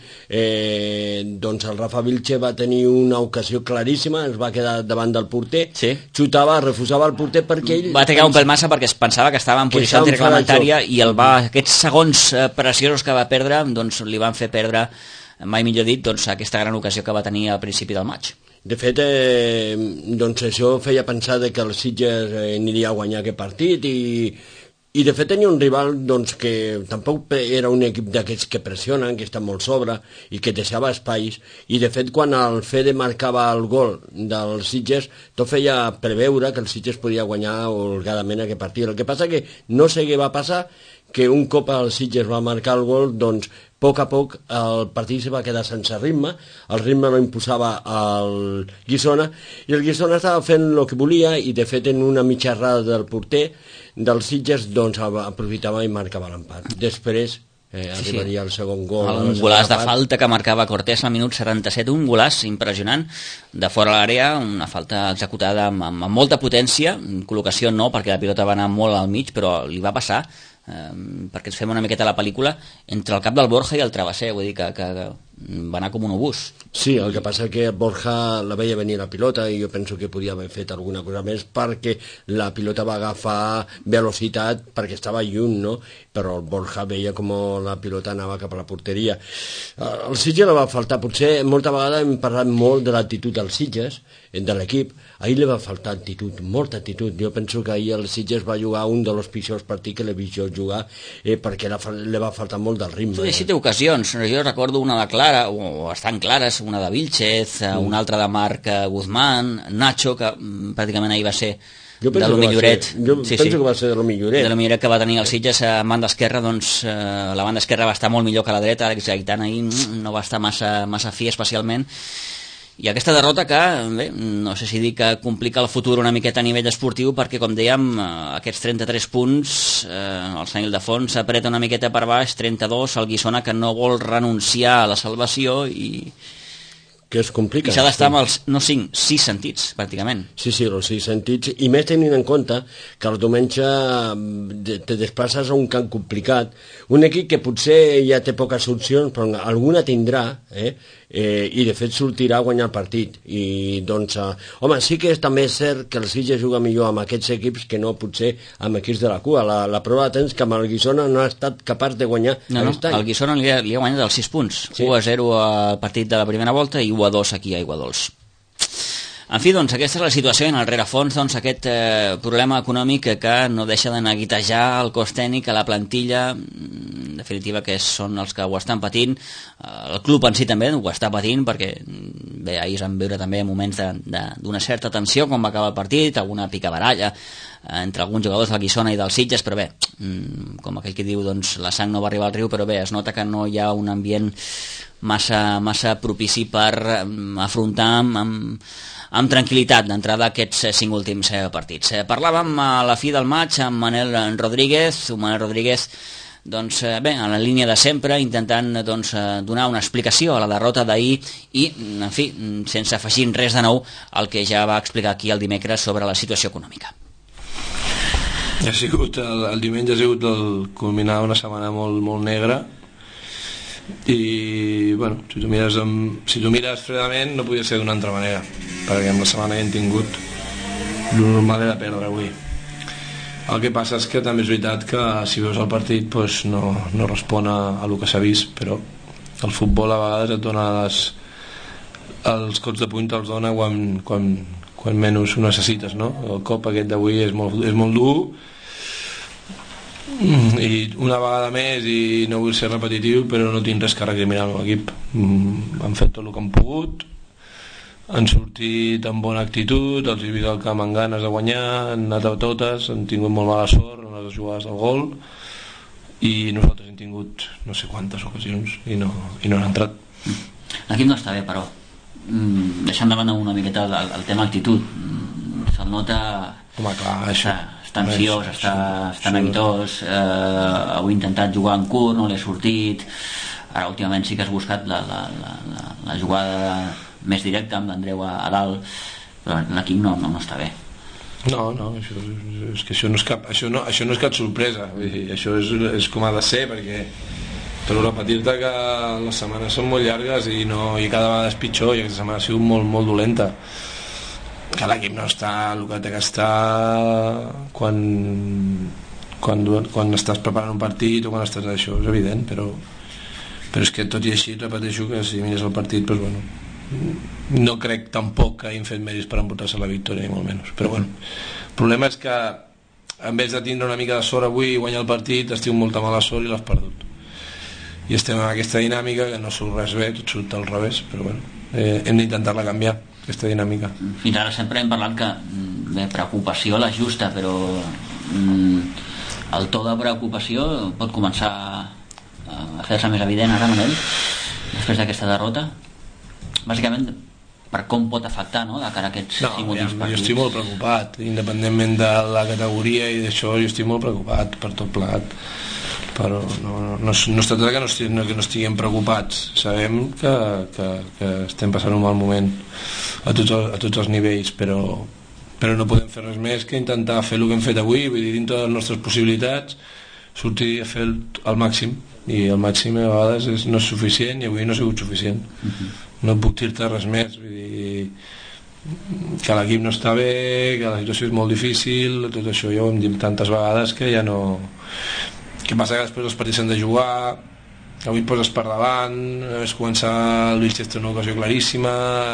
eh, doncs el Rafa Vilche va tenir una ocasió claríssima, es va quedar davant del porter, sí. xutava, refusava el porter perquè ell... Va trigar un pel massa perquè es pensava que estava en posició antireglamentària i el va, aquests segons preciosos que va perdre, doncs li van fer perdre, mai millor dit, doncs, aquesta gran ocasió que va tenir al principi del maig. De fet, eh, doncs això feia pensar que el Sitges eh, aniria a guanyar aquest partit i, i de fet tenia un rival doncs, que tampoc era un equip d'aquests que pressionen, que està molt sobre i que deixava espais, i de fet quan el Fede marcava el gol del Sitges tot feia preveure que el Sitges podia guanyar holgadament aquest partit. El que passa que no sé què va passar, que un cop el Sitges va marcar el gol, doncs a poc a poc el partit se va quedar sense ritme, el ritme no imposava el Guissona, i el Guissona estava fent el que volia, i de fet en una mitja errada del porter del Sitges doncs aprofitava i marcava l'empat. Després eh, arribaria sí, sí. el segon gol. Un golàs de falta que marcava Cortés al minut setanta-set, un golàs impressionant de fora a l'àrea, una falta executada amb, amb, amb molta potència, col·locació no, perquè la pilota va anar molt al mig, però li va passar, eh, perquè ens fem una miqueta la pel·lícula, entre el cap del Borja i el travesser, vull dir que, que, que va anar com un obús. Sí, el que passa que Borja la veia venir la pilota i jo penso que podia haver fet alguna cosa més perquè la pilota va agafar velocitat perquè estava lluny, no? Però el Borja veia com la pilota anava cap a la porteria. El Sitges li va faltar, potser molta vegada hem parlat molt de l'actitud del Sitges, de l'equip, ahir li va faltar actitud, molta actitud. Jo penso que ahir el Sitges va jugar un dels pitjors partits que l'he vist jo jugar eh, perquè li va faltar molt del ritme. Sí, sí, té ocasions, jo recordo una de Clara, o estan clares, una de Vilchez, mm. una altra de Marc Guzmán, Nacho, que pràcticament ahir va ser jo de lo milloret. Jo sí, penso sí. que va ser de lo milloret. De lo milloret que va tenir el Sitges a banda esquerra, doncs eh, la banda esquerra va estar molt millor que la dreta, Àlex Gaitán ahir no va estar massa, massa fi especialment. I aquesta derrota que, bé, no sé si dir que complica el futur una miqueta a nivell esportiu, perquè, com dèiem, aquests trenta-tres punts, eh, el Sant Ildefons s'apreta una miqueta per baix, trenta-dos, el Guissona que no vol renunciar a la salvació i, que es complica. I s'ha d'estar amb els, no cinc, sis sentits, pràcticament. Sí, sí, els sis sentits, i més tenint en compte que el diumenge te desplaces a un camp complicat, un equip que potser ja té poques opcions, però alguna tindrà, eh? Eh, i de fet sortirà a guanyar el partit. I doncs, eh, home, sí que és també cert que el Sitges juga millor amb aquests equips que no potser amb equips de la cua. La, la prova de temps que amb el Guissona no ha estat capaç de guanyar no, no, aquest any. El Guissona li ha, li ha guanyat els sis punts, sí. u a zero al partit de la primera volta i u a dos aquí a Aiguadols. En fi, doncs, aquesta és la situació, en el rerefons, doncs, aquest eh, problema econòmic que no deixa de neguitejar el cos tècnic, a la plantilla, en definitiva, que són els que ho estan patint. El club en si també ho està patint, perquè bé, ahir es van veure també moments d'una certa tensió quan va acabar el partit, alguna picabaralla entre alguns jugadors del Guissona i del Sitges, però bé, com aquell que diu, doncs, la sang no va arribar al riu, però bé, es nota que no hi ha un ambient massa, massa propici per afrontar amb, amb amb tranquil·litat d'entrada aquests cinc últims partits. Parlàvem a la fi del maig amb Manel Rodríguez, Manel Rodríguez doncs bé, en la línia de sempre, intentant doncs, donar una explicació a la derrota d'ahir i, en fi, sense afegir res de nou al que ja va explicar aquí el dimecres sobre la situació econòmica. Ha sigut, el, el diumenge ha sigut el culminar una setmana molt, molt negra, i bueno, si tu mires amb, si tu mires fredament no podia ser d'una altra manera, perquè amb la setmana que hem tingut el normal era perdre avui. El que passa és que també és veritat que si veus el partit pues, no, no respon a, a el que s'ha vist, però el futbol a vegades et dona les, els cops de puny te'ls dona quan, quan, quan menys ho necessites, no? El cop aquest d'avui és molt, és molt dur, i una vegada més, i no vull ser repetitiu, però no tinc res que recriminar al meu equip. Mm, han fet tot el que han pogut, han sortit amb bona actitud, els he vist al camp amb ganes de guanyar, han anat a totes, han tingut molt mala sort en les jugades del gol, i nosaltres hem tingut no sé quantes ocasions i no, i no han entrat. L'equip no està bé, però mm, deixant de banda una miqueta el, el tema actitud, mm, se'l nota... Home, clar, això... Està, està ansiós, això, està, està neguitós, eh, heu intentat jugar en curt, no l'he sortit, ara últimament sí que has buscat la, la, la, la, la jugada més directa amb l'Andreu a, a dalt, però l'equip no, no, no està bé. No, no, això, és que això no és cap, això no, això no és cap sorpresa, vull dir, això és, és com ha de ser, perquè torno a repetir-te que les setmanes són molt llargues i, no, i cada vegada és pitjor, i aquesta setmana ha sigut molt, molt dolenta, que l'equip no està el que té que estar quan, quan, quan estàs preparant un partit o quan estàs això, és evident, però, però és que tot i així repeteixo que si mires el partit, doncs, bueno, no crec tampoc que hagin fet mèrits per emportar-se la victòria, ni molt menys, però bueno, el problema és que en vez de tindre una mica de sort avui i guanyar el partit, has tingut molta mala sort i l'has perdut, i estem en aquesta dinàmica que no surt res bé, tot surt al revés, però bueno, eh, hem d'intentar-la canviar, aquesta dinàmica. Fins ara sempre hem parlat que bé, preocupació la justa, però mm, el to de preocupació pot començar a fer-se més evident ara, Manel, després d'aquesta derrota, bàsicament per com pot afectar, no?, de cara a aquests no, cinc últims ja, partits. Jo estic molt preocupat, independentment de la categoria i d'això, jo estic molt preocupat per tot plegat, però no, no, no, no es tracta que no, estigui, que no estiguem preocupats, sabem que, que, que estem passant un mal moment a tots, els, a tots els nivells, però, però no podem fer res més que intentar fer el que hem fet avui, vull dir, dintre de les nostres possibilitats, sortir a fer el, el màxim, i el màxim a vegades és, no és suficient, i avui no ha sigut suficient. Uh-huh. No puc dir-te res més, vull dir, que l'equip no està bé, que la situació és molt difícil, tot això ja ho hem dit tantes vegades que ja no... Què passa que després els partits s'han de jugar, avui et poses per davant, és començar el Winchester una ocasió claríssima,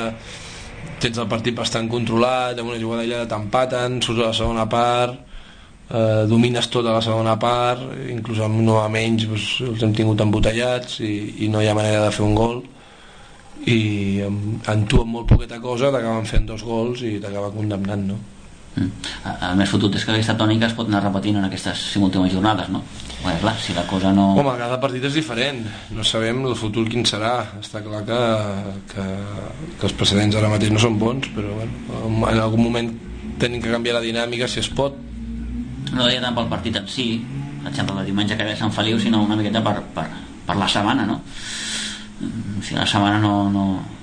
tens el partit bastant controlat, amb una jugada allà t'empaten, surts a la segona part, eh, domines tota la segona part, inclús amb no a menys doncs, els hem tingut embotellats i, i no hi ha manera de fer un gol, i en, en tu amb molt poqueta cosa t'acaben fent dos gols i t'acaba condemnant, no? Mm. El més fotut és que aquesta tònica es pot anar repetint en aquestes cinc últimes jornades, no? Bé, clar, si la cosa no... Home, cada partit és diferent, no sabem el futur quin serà, està clar que, que, que els precedents ara mateix no són bons, però bueno, en algun moment tenim que canviar la dinàmica si es pot. No deia tant pel partit en si, per exemple, el diumenge que ve Sant Feliu, sinó una miqueta per, per, per la setmana, no? Si la setmana no, no,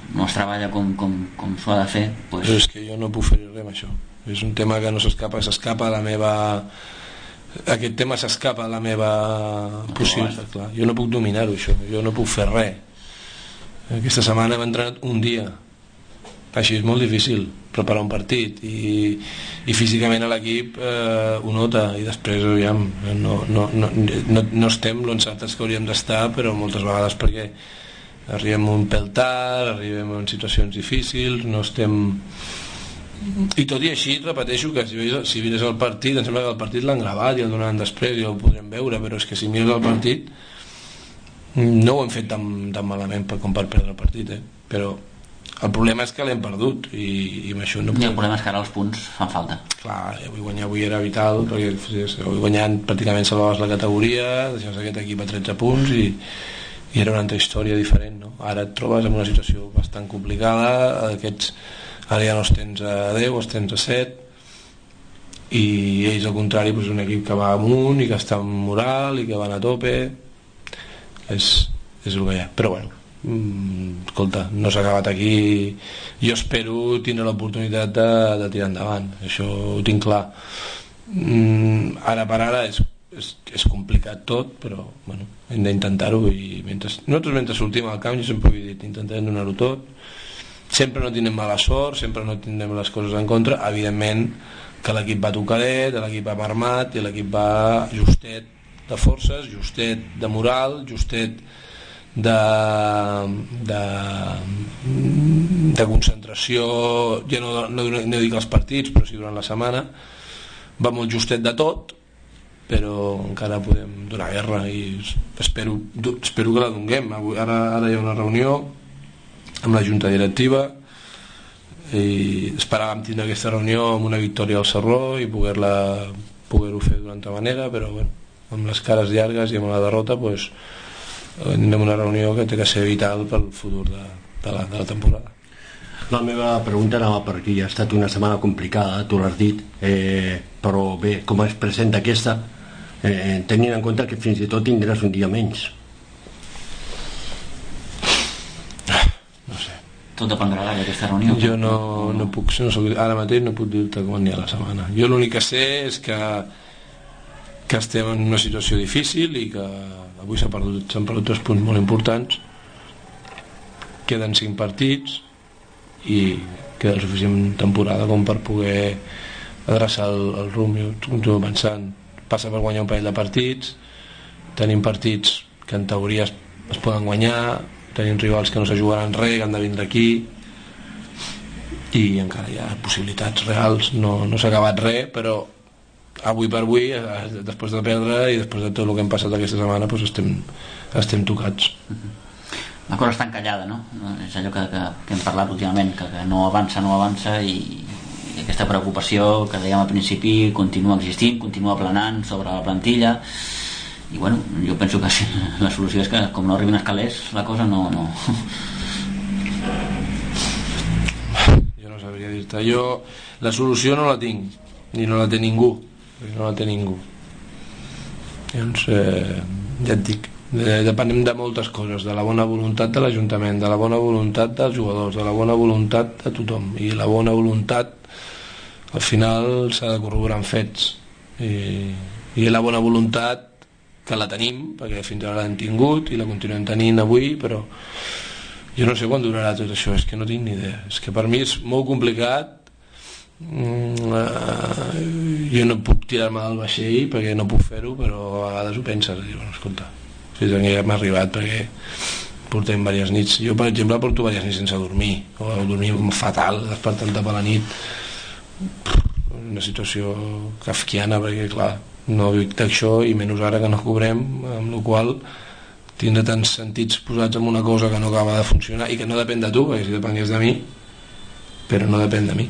no es treballa com, com, com s'ho ha de fer, pues... Però és que jo no puc fer res amb això, és un tema que no s'escapa, s'escapa a la meva... aquest tema s'escapa a la meva possibilitat, clar. Jo no puc dominar-ho, això, jo no puc fer res. Aquesta setmana hem entrenat un dia, així és molt difícil preparar un partit, i, i físicament a l'equip eh, ho nota, i després aviam, no, no, no, no, no estem l'encertats que hauríem d'estar, però moltes vegades perquè arribem un pèl tard, arribem en situacions difícils, no estem... I tot i així, repeteixo que si, si mires el partit, em sembla que el partit l'han gravat i el donaran després i el podrem veure, però és que si mires el partit no ho hem fet tan, tan malament com per perdre el partit, eh? Però el problema és que l'hem perdut i, i amb això no podem... I el problema és que ara els punts fan falta. Clar, avui guanyar avui era vital, perquè avui guanyant pràcticament salvaves la categoria, deixaves aquest equip a tretze punts i, i era una altra història diferent, no? Ara et trobes en una situació bastant complicada, aquests ara ja no els tens a deu, els tens a set, i ells al contrari, doncs, un equip que va amunt i que està en moral i que van a tope, és, és el que hi ha. Però bueno, mm, escolta, no s'ha acabat aquí, jo espero tindre l'oportunitat de, de tirar endavant, això ho tinc clar. Mm, ara per ara és, és, és complicat tot, però bueno, hem d'intentar-ho, i mentre, nosaltres mentre sortim al camp, jo sempre ho he dit, intentarem donar-ho tot. Sempre no tindrem mala sort, sempre no tindrem les coses en contra, evidentment que l'equip va tocadet, l'equip va armat i l'equip va justet de forces, justet de moral, justet de, de, de concentració, ja no, no, no dic els partits, però sí durant la setmana, va molt justet de tot, però encara podem donar guerra i espero, espero que la donem. Ara, ara hi ha una reunió amb la junta directiva i esperàvem tindre aquesta reunió amb una victòria al Sarró i poder-la poder-ho fer d'una altra manera, però bueno, amb les cares llargues i amb la derrota pues, tindrem una reunió que té que ser vital pel futur de, de, la, de la temporada. La meva pregunta anava per aquí. Ha estat una setmana complicada, tu l'has dit, eh, però bé, com es presenta aquesta, eh, tenint en compte que fins i tot tindràs un dia menys? Tot dependrà d'aquesta reunió. Jo no, no puc, no soc, ara mateix no puc dir-te com anirà la setmana. Jo l'únic que sé és que que estem en una situació difícil i que avui s'han perdut, s'han perdut tres punts molt importants, queden cinc partits i queda la suficient temporada com per poder adreçar el, el rumb. Jo continuo pensant, passa per guanyar un parell de partits, tenim partits que en teoria es, es poden guanyar, tenim rivals que no se jugaran res, que han de vindre aquí i encara hi ha possibilitats reals, no, no s'ha acabat res, però avui per avui, després de perdre i després de tot el que hem passat aquesta setmana, doncs estem, estem tocats. La cosa està encallada, no? És allò que, que, que hem parlat últimament, que, que no avança, no avança i, i aquesta preocupació que dèiem al principi continua existint, continua planant sobre la plantilla. I bueno, jo penso que sí, la solució és que com no arribin escalers la cosa no, no... Jo no sabria dir-te, jo la solució no la tinc i no la té ningú, no la té ningú. Llavors eh, ja et dic, eh, depenem de moltes coses, de la bona voluntat de l'Ajuntament, de la bona voluntat dels jugadors, de la bona voluntat de tothom, i la bona voluntat al final s'ha de corroborar amb fets, i, i la bona voluntat que la tenim, perquè fins ara l'hem tingut i la continuem tenint avui, però jo no sé quan durarà tot això, és que no tinc ni idea, és que per mi és molt complicat. mm, uh, jo no puc tirar-me del vaixell perquè no puc fer-ho, però a vegades ho penses, i bueno, escolta, fins aquí hem arribat perquè portem diverses nits, jo per exemple porto diverses nits sense dormir, o dormir fatal, despertant-te per la nit, una situació kafkiana, perquè clar, no vic d'això i menys ara que no cobrem, amb la qual tindre tants sentits posats en una cosa que no acaba de funcionar i que no depèn de tu, perquè si depengués de mi, però no depèn de mi.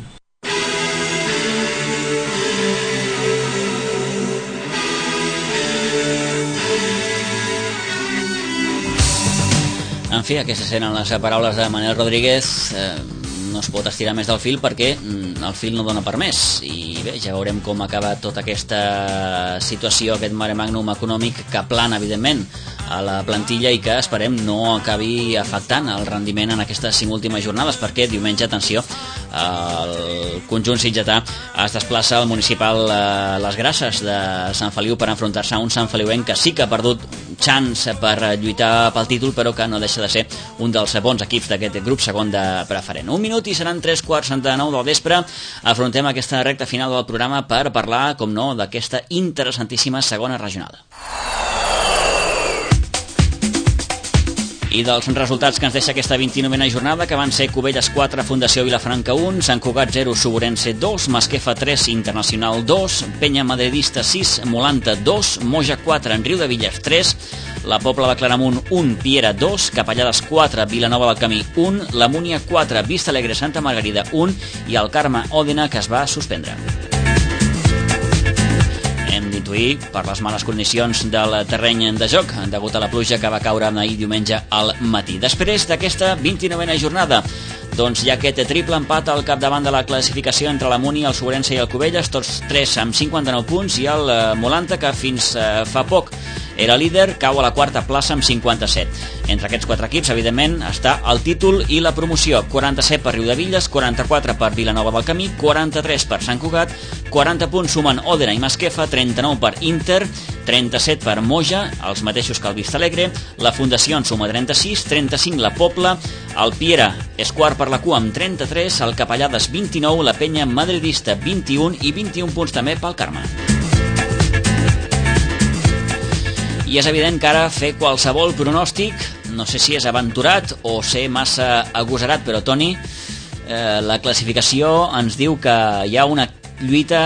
En fi, aquestes eren les paraules de Manel Rodríguez. eh, no es pot estirar més del fil perquè el fil no dona per més, i bé, ja veurem com acaba tota aquesta situació, aquest mare magnum econòmic que plana evidentment a la plantilla i que esperem no acabi afectant el rendiment en aquestes cinc últimes jornades, perquè diumenge, atenció, el conjunt sitgetà es desplaça al municipal eh, Les Grasses de Sant Feliu per enfrontar-se a un Sant Feliuenc que sí que ha perdut chance per lluitar pel títol, però que no deixa de ser un dels bons equips d'aquest grup segon de preferent. Un minut i seran tres quarts de nou del vespre. Afrontem aquesta recta final del programa per parlar, com no, d'aquesta interessantíssima segona regional. I dels resultats que ens deixa aquesta vint-i-novena jornada, que van ser Cubelles quatre, Fundació Vilafranca un, Sant Cugat zero, Suburense dos, Masquefa tres, Internacional dos, Penya Madridista sis, Molanta dos, Moja quatre, en Riu de Villas tres, la Pobla de Claramunt un, Piera dos, Capellades quatre, Vilanova del Camí un, la Múnia quatre, Vista Alegre Santa Margarida un i el Carme Òdena, que es va suspendre. Hem d'intuir per les males condicions del terreny de joc degut a la pluja que va caure ahir diumenge al matí. Després d'aquesta vint-i-novena jornada, doncs hi ha aquest triple empat al capdavant de la classificació entre la Múnia, el Suburense i el Cubelles, tots tres amb cinquanta-nou punts, i el Molanta, que fins fa poc era líder, cau a la quarta plaça amb cinquanta-set. Entre aquests quatre equips, evidentment, està el títol i la promoció. quaranta-set per Riudevilles, quaranta-quatre per Vilanova del Camí, quaranta-tres per Sant Cugat, quaranta punts sumen Òdena i Masquefa, trenta-nou per Inter, trenta-set per Moja, els mateixos que el Vista Alegre, la Fundació en suma trenta-sis, trenta-cinc la Pobla, el Piera és quart per la cua amb trenta-tres, el Capellades vint-i-nou, la Penya Madridista vint-i-un i vint-i-un punts també pel Carme. I és evident que ara fer qualsevol pronòstic, no sé si és aventurat o ser massa agosarat, però Toni, eh, la classificació ens diu que hi ha una lluita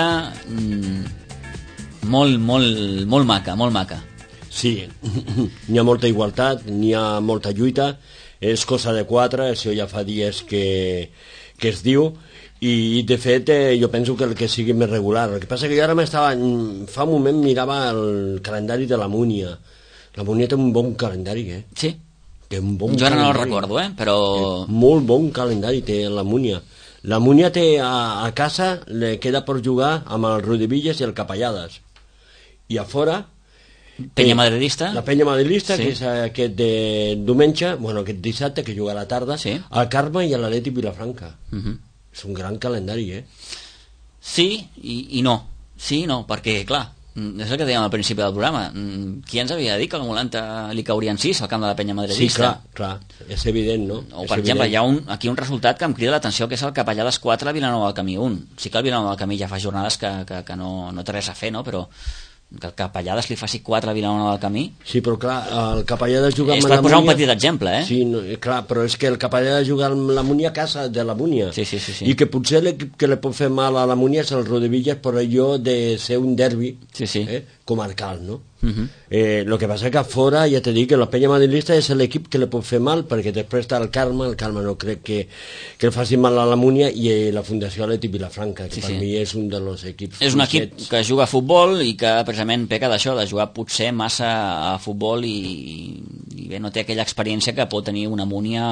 mm, molt, molt, molt maca, molt maca. Sí, n'hi ha molta igualtat, n'hi ha molta lluita, és cosa de quatre, això ja fa dies que, que es diu, i de fet eh, jo penso que el que sigui més regular. El que passa que jo ara m'estava, fa un moment mirava el calendari de la Múnia. La Múnia té un bon calendari, eh? Sí. Té un bon jo ara calendari. no el recordo, eh? Però... Eh, molt bon calendari té la Múnia. La Múnia té a, a casa, le queda per jugar amb el Riudevilles i el Capellades. I a fora... Penya Madridista. La Penya Madridista, sí. Que és aquest de diumenge, bueno, aquest dissabte, que juga a la tarda, sí. Al Carme i a l'Atlètic Vilafranca. Uh -huh. És un gran calendari, eh? Sí i, i no. Sí i no, perquè, clar, és el que dèiem al principi del programa. Qui ens havia dit que al Molanta li caurien sis al camp de la Penya Madridista? Sí, clar, clar. És evident, no? O, és per evident. exemple, hi ha un, aquí un resultat que em crida l'atenció, que és el Capellades quatre, Vilanova del Camí un. Sí que el Vilanova del Camí ja fa jornades que, que, que no, no té res a fer, no? Però que el Capellades li faci quatre a Vilanova del Camí... Sí, però clar, el Capellades juga amb és la Múnia... És per posar un petit exemple, eh? Sí, no, clar, però és que el Capellades juga amb la Múnia a casa de la Múnia. Sí, sí, sí, sí. I que potser l'equip que li pot fer mal a la Múnia és el Riudevilles per allò de ser un derbi, sí, sí. Eh, comarcal, no? Uh -huh. eh, lo que passa que a fora, ja t'he dit que la Penya Madridista és l'equip que li pot fer mal, perquè després està el Carme, el Carme no crec que, que el faci mal a la Múnia, i eh, la Fundació Atlètic Vilafranca, que sí, per sí. mi és un dels equips... És un equip que juga a futbol i que precisament peca d'això, de jugar potser massa a futbol i, i bé, no té aquella experiència que pot tenir una Múnia,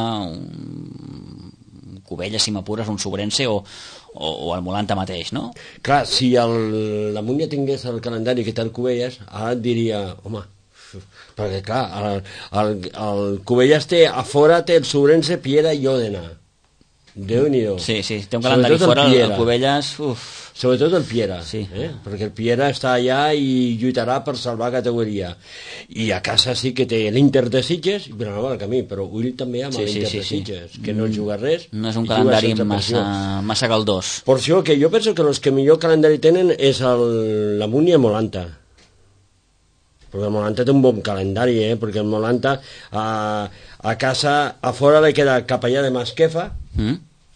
un Cubelles, si m'apures, un Suburense o, o, o el Molanta mateix, no? Clar, si el, la Múnia tingués el calendari que té el Cubelles, ara et diria, home, perquè clar, el, el, el Cubelles té, a fora té el Suburense, Piera i Òdena. Déu-n'hi-do. Sí, sí, té un calendari fora, el, el Cubelles... Uf. Sobretot el Piera, sí. eh? Perquè el Piera està allà i lluitarà per salvar categoria. I a casa sí que té l'Inter de Sitges i Vilanova del Camí, però ull també amb sí, l'Inter sí, sí, de Sitges, sí. Que no juga res. No és un calendari massa, massa galdós. Per això que jo penso que els que millor calendari tenen és el, la Múnia i Molanta. Perquè el Molanta té un bon calendari, eh? Perquè el Molanta a, a casa, a fora li queda Capellà de Masquefa, mm?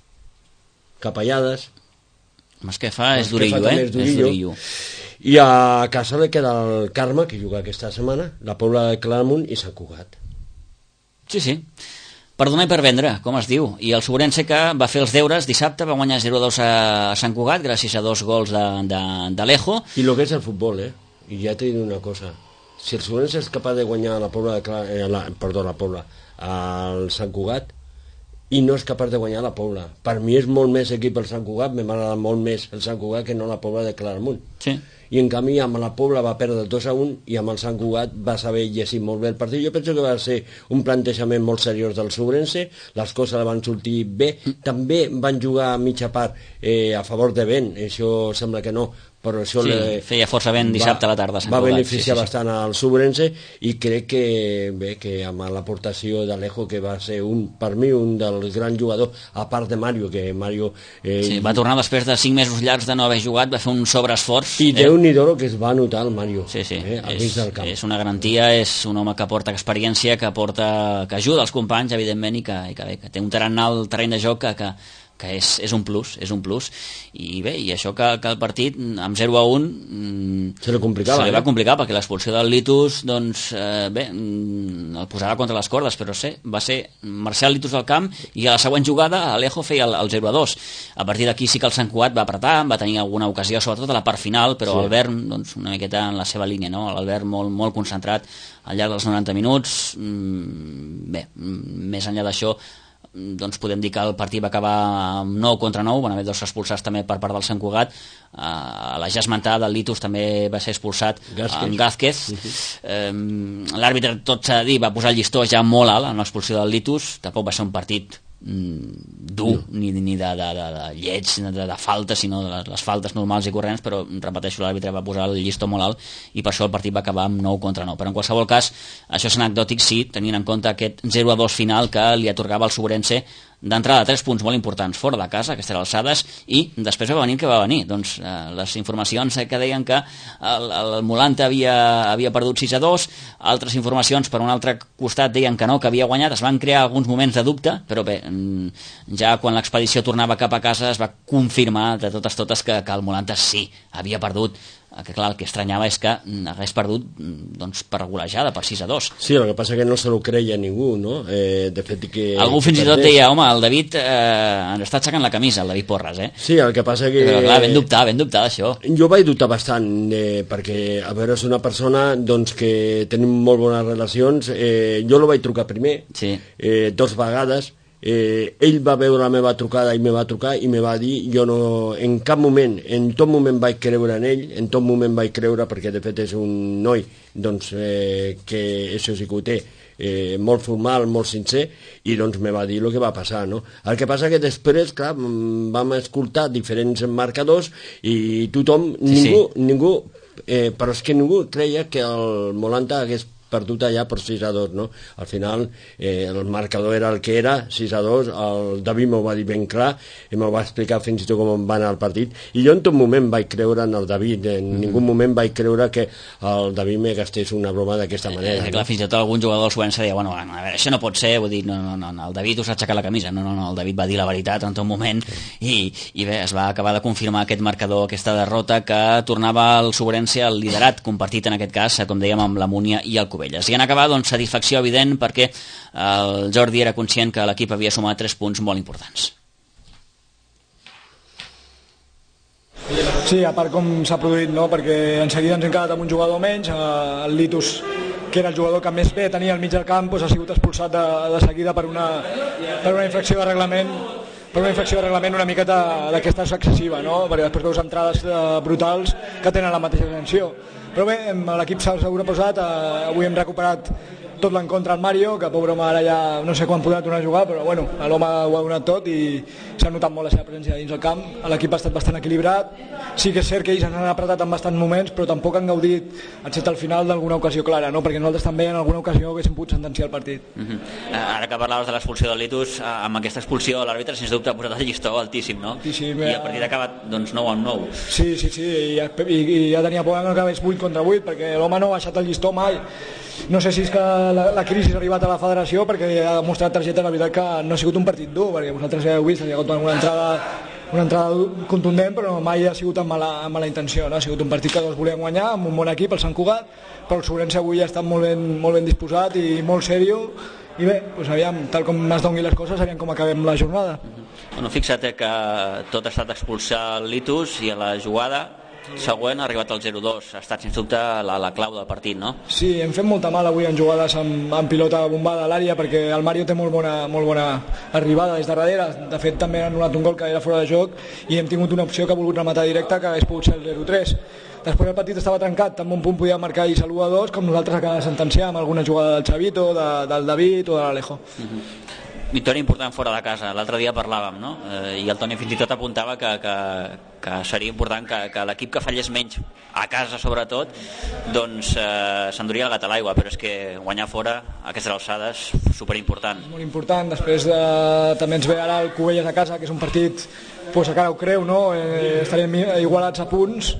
Capellades, Masquefa és durillo, eh? És durillo. I a casa li queda el Carme, que juga aquesta setmana, la Pobla de Claramunt i Sant Cugat. Sí, sí. Per donar i per vendre, com es diu. I el Suburense, que va fer els deures dissabte, va guanyar zero a dos a Sant Cugat, gràcies a dos gols d'Alejo. I el que és el futbol, eh? I ja t'he dit una cosa. Si el Suburense és capaç de guanyar la Pobla de Clar... eh, la, perdó, la Pobla, al Sant Cugat, i no és capaç de guanyar la Pobla. Per mi és molt més equip el Sant Cugat, m'agrada molt més el Sant Cugat que no la Pobla de Claramunt. Sí. i en canvi amb la Pobla va perdre dos a un i amb el Sant Cugat va saber llegir molt bé el partit. Jo penso que va ser un plantejament molt seriós del Sobrense, les coses van sortir bé, també van jugar a mitja part eh, a favor de vent, això sembla que no, però això sí, le, feia força vent dissabte va, a la tarda. Va beneficiar sí, sí, sí. bastant al Sobrense i crec que, bé, que amb l'aportació d'Alejo, que va ser un, per mi un dels grans jugadors, a part de Mario, que Mario... Eh, sí, va tornar després de cinc mesos llargs de no haver jugat, va fer un sobreesforç. I eh? Déu-n'hi-do que es va notar el Mario. Sí, sí, eh, és, és una garantia, és un home que porta experiència, que porta, que ajuda els companys, evidentment, i que, i que, bé, que té un tarannà al terreny de joc que... que que és, és un plus, és un plus i bé, i això que, que el partit amb zero a un se li complicava, se li va eh? complicar perquè l'expulsió del Litus doncs eh, bé, el posava contra les cordes, però sé, va ser marxar el Litus al camp i a la següent jugada Alejo feia el, el zero a dos. A partir d'aquí sí que el Sant Cugat va apretar, va tenir alguna ocasió sobretot a la part final, però sí. Albert doncs, una miqueta en la seva línia, no? L'Albert molt, molt concentrat al llarg dels noranta minuts. Bé, més enllà d'això doncs podem dir que el partit va acabar amb nou contra nou, van haver dos expulsats també per part del Sant Cugat. Uh, la ja esmentada del Litus també va ser expulsat en Gázquez. Uh-huh. um, l'àrbitre, tot s'ha de dir, va posar el llistó ja molt alt en l'expulsió del Litus. Tampoc va ser un partit mm, dur, no. ni, ni de, de, de, de lleig, de, de faltes, sinó de les, les faltes normals i corrents, però repeteixo, l'àrbitre va posar el llistó molt alt i per això el partit va acabar amb nou contra nou. Però en qualsevol cas, això és anecdòtic, sí, tenint en compte aquest zero a dos final que li atorgava el Sobrense d'entrada tres punts molt importants fora de casa, aquestes alçades, i després va venir el que va venir. Doncs eh, les informacions que deien que el, el Molanta havia, havia perdut sis a dos, altres informacions per un altre costat deien que no, que havia guanyat, es van crear alguns moments de dubte, però bé, ja quan l'expedició tornava cap a casa es va confirmar de totes totes que, que el Molanta sí, havia perdut. Que clar, el que estranyava és que hagués perdut doncs, per golejada, per sis a dos. Sí, el que passa que no se lo creia ningú, no? Eh, de fet que... Algú fins i tot deia, home, el David eh, ens està aixecant la camisa, el David Porres, eh? Sí, el que passa que... Però clar, ben dubtar, ben dubtar d'això. Jo vaig dubtar bastant, eh, perquè, a veure, és una persona doncs, que tenim molt bones relacions. Eh, jo lo vaig trucar primer, sí. eh, dos vegades. Eh, ell va veure la meva trucada i me va trucar i me va dir, jo no, en cap moment, en tot moment vaig creure en ell, en tot moment vaig creure, perquè de fet és un noi doncs, eh, que això sí que ho té, eh, molt formal, molt sincer, i doncs me va dir el que va passar, no? El que passa que després, clar, vam escoltar diferents marcadors i tothom, sí, ningú, sí. ningú eh, però és que ningú creia que el Molanta hagués perdut allà per sis a dos, no? Al final eh, el marcador era el que era, sis a dos, el David m'ho va dir ben clar i m'ho va explicar fins i tot com va anar el partit, i jo en tot moment vaig creure en el David, en mm-hmm. ningú moment vaig creure que el David me gastés una broma d'aquesta manera. Eh, clar, no? Fins i tot algun jugador del Sobrense deia, bueno, a veure, això no pot ser, vull dir, no, no, no, el David us ha aixecat la camisa, no, no, no, el David va dir la veritat en tot moment, i, i bé, es va acabar de confirmar aquest marcador, aquesta derrota, que tornava el Sobrense al liderat, compartit en aquest cas, com dèiem, amb la Múnia i el Cubelles. I en acabar, doncs, satisfacció evident perquè el Jordi era conscient que l'equip havia sumat tres punts molt importants. Sí, a part com s'ha produït, no? Perquè en seguida ens hem quedat amb un jugador menys, el Litus, que era el jugador que més bé tenia al mig del camp, doncs ha sigut expulsat de, de seguida per una, per una infracció de reglament per una infracció de reglament una miqueta d'aquesta excessiva, no? Perquè després veus entrades brutals que tenen la mateixa sanció. Però bé, l'equip s'ha sobreposat, eh, avui hem recuperat tot l'encontre al Mario, que pobre home ara ja no sé quan podrà tornar a jugar, però bueno, l'home ho ha donat tot i s'ha notat molt la seva presència dins el camp. L'equip ha estat bastant equilibrat, sí que és cert que ells han apretat en bastants moments, però tampoc han gaudit, excepte al final, d'alguna ocasió clara, no? Perquè nosaltres també en alguna ocasió haguéssim pogut sentenciar el partit. Uh-huh. Ara que parlaves de l'expulsió del Litus, amb aquesta expulsió l'àrbitre sens dubte ha posat el llistó altíssim, no? Altíssim, I el partit ha acabat doncs, nou a nou. Sí, sí, sí, i, i, i ja tenia por que acabés vuit contra vuit, perquè l'home no ha baixat el llistó mai. No sé si és que la, la crisi ha arribat a la federació, perquè ha mostrat targeta, la veritat que no ha sigut un partit dur, perquè vosaltres ja heu vist, ha hagut una entrada, una entrada contundent, però mai ha sigut amb mala, amb mala intenció, no? Ha sigut un partit que els volien guanyar, amb un bon equip, el Sant Cugat, però el Sobrense avui ha estat molt ben, molt ben disposat i molt seriós, i bé, doncs aviam, tal com es donin les coses, aviam com acabem la jornada. Bueno, fixa't que tot ha estat expulsar el Litus i a la jugada següent ha arribat al zero dos, ha estat sens dubte la, la clau del partit, no? Sí, hem fet molta mal avui en jugades amb, amb pilota bombada a l'àrea, perquè el Mario té molt bona, molt bona arribada des de darrere. De fet també han anul·lat un gol que era fora de joc i hem tingut una opció que ha volgut rematar directa, que hagués pogut ser el zero tres. després el partit estava trencat, tant bon punt podia marcar i saludar dos, com nosaltres acabem de sentenciar amb alguna jugada del Xavito, de, del David o de l'Alejo. Uh-huh. Victòria important fora de casa, l'altre dia parlàvem, no? Eh, i el Toni fins i tot apuntava que, que, que seria important que, que l'equip que fallés menys a casa sobretot, doncs eh, s'enduria el gat a l'aigua, però és que guanyar fora a aquestes alçades superimportant. Molt important, després de, també ens ve ara el Cubelles a casa, que és un partit pues, encara ho creu, no? Eh, estarem igualats a punts,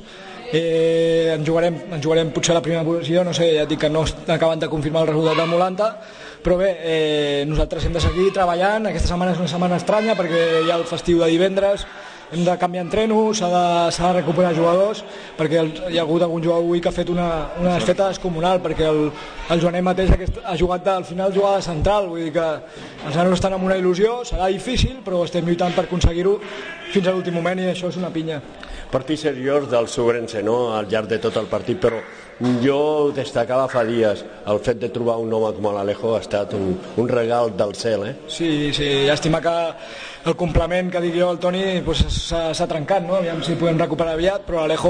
eh, ens, jugarem, ens jugarem potser la primera posició, no sé, ja et dic que no acaben de confirmar el resultat del Molanta, però bé, eh, nosaltres hem de seguir treballant. Aquesta setmana és una setmana estranya perquè hi ha el festiu de divendres, hem de canviar entrenos, s'ha de, s'ha de recuperar jugadors, perquè el, hi ha hagut algun jugador avui que ha fet una, una desfeta descomunal, perquè el, el Joanet mateix aquest, ha jugat de, al final jugada central, vull dir que els nanos estan amb una il·lusió, serà difícil, però estem lluitant per aconseguir-ho fins a l'últim moment i això és una pinya. Partit seriós del Sobrense, no?, al llarg de tot el partit, però jo destacava fa dies el fet de trobar un home com l'Alejo ha estat un, un regal del cel, eh? Sí, sí, llàstima que el complement que dic jo al Toni pues, s'ha, s'ha trencat, no? Aviam si podem recuperar aviat, però l'Alejo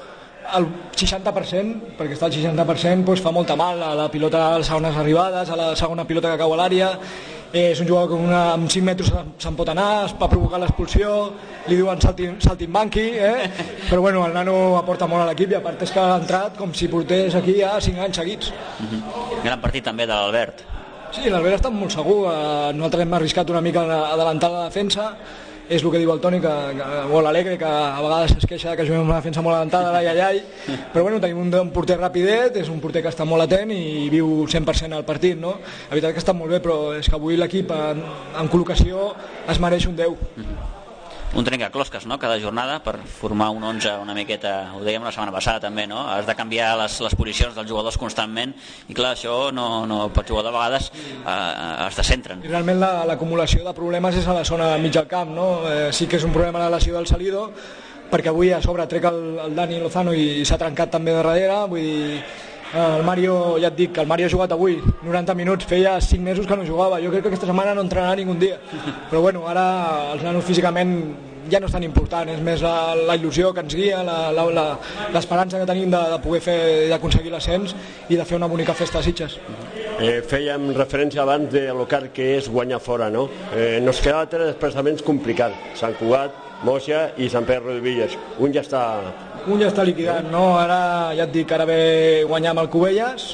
al seixanta per cent, perquè està al seixanta per cent, pues, fa molta mal a la pilota a les segones arribades, a la segona pilota que cau a l'àrea. Eh, és un jugador que una, amb cinc metres se'n pot anar, es va provocar l'expulsió, li diuen saltin, saltin banqui, eh? Però bueno, el nano aporta molt a l'equip i a part és que ha entrat com si portés aquí ja cinc anys seguits. Uh-huh. Gran partit també de l'Albert. Sí, l'Albert està molt segur, eh, nosaltres hem arriscat una mica a adelantar la defensa, és el que diu el Toni, que, que, o l'Alegre, que a vegades es queixa que juguem una defensa molt adelantada, ai, ai, ai, però bueno, tenim un, un porter rapidet, és un porter que està molt atent i viu cent per cent al partit, no? La veritat que està molt bé, però és que avui l'equip en, en col·locació es mereix un deu. Mm-hmm. Un trencaclosques, no?, cada jornada per formar un onze una miqueta, ho dèiem la setmana passada també, no? Has de canviar les, les posicions dels jugadors constantment i clar, això no, no pot jugar de vegades, eh, es descentren. I realment la, l'acumulació de problemes és a la zona mig del camp, no? Eh, sí que és un problema la lesió del Salido, perquè avui a sobre trec el, el Dani Lozano i s'ha trencat també de darrere, vull dir, el Mario, ja et dic, el Mario ha jugat avui noranta minuts, feia cinc mesos que no jugava, jo crec que aquesta setmana no entrenarà ningú dia, però bueno, ara els nanos físicament ja no és tan important, és més la, la il·lusió que ens guia, la, la, la, l'esperança que tenim de, de poder fer, d'aconseguir l'ascens i de fer una bonica festa a Sitges. Eh, fèiem referència abans de lo car que és guanyar fora, no? Eh, nos quedava tres desplaçaments complicats, Sant Cugat, Moixa i Sant Pere Rodilles. Un ja està... Un ja està liquidat, no? Ara, ja et dic, ara ve guanyar amb el Cubelles,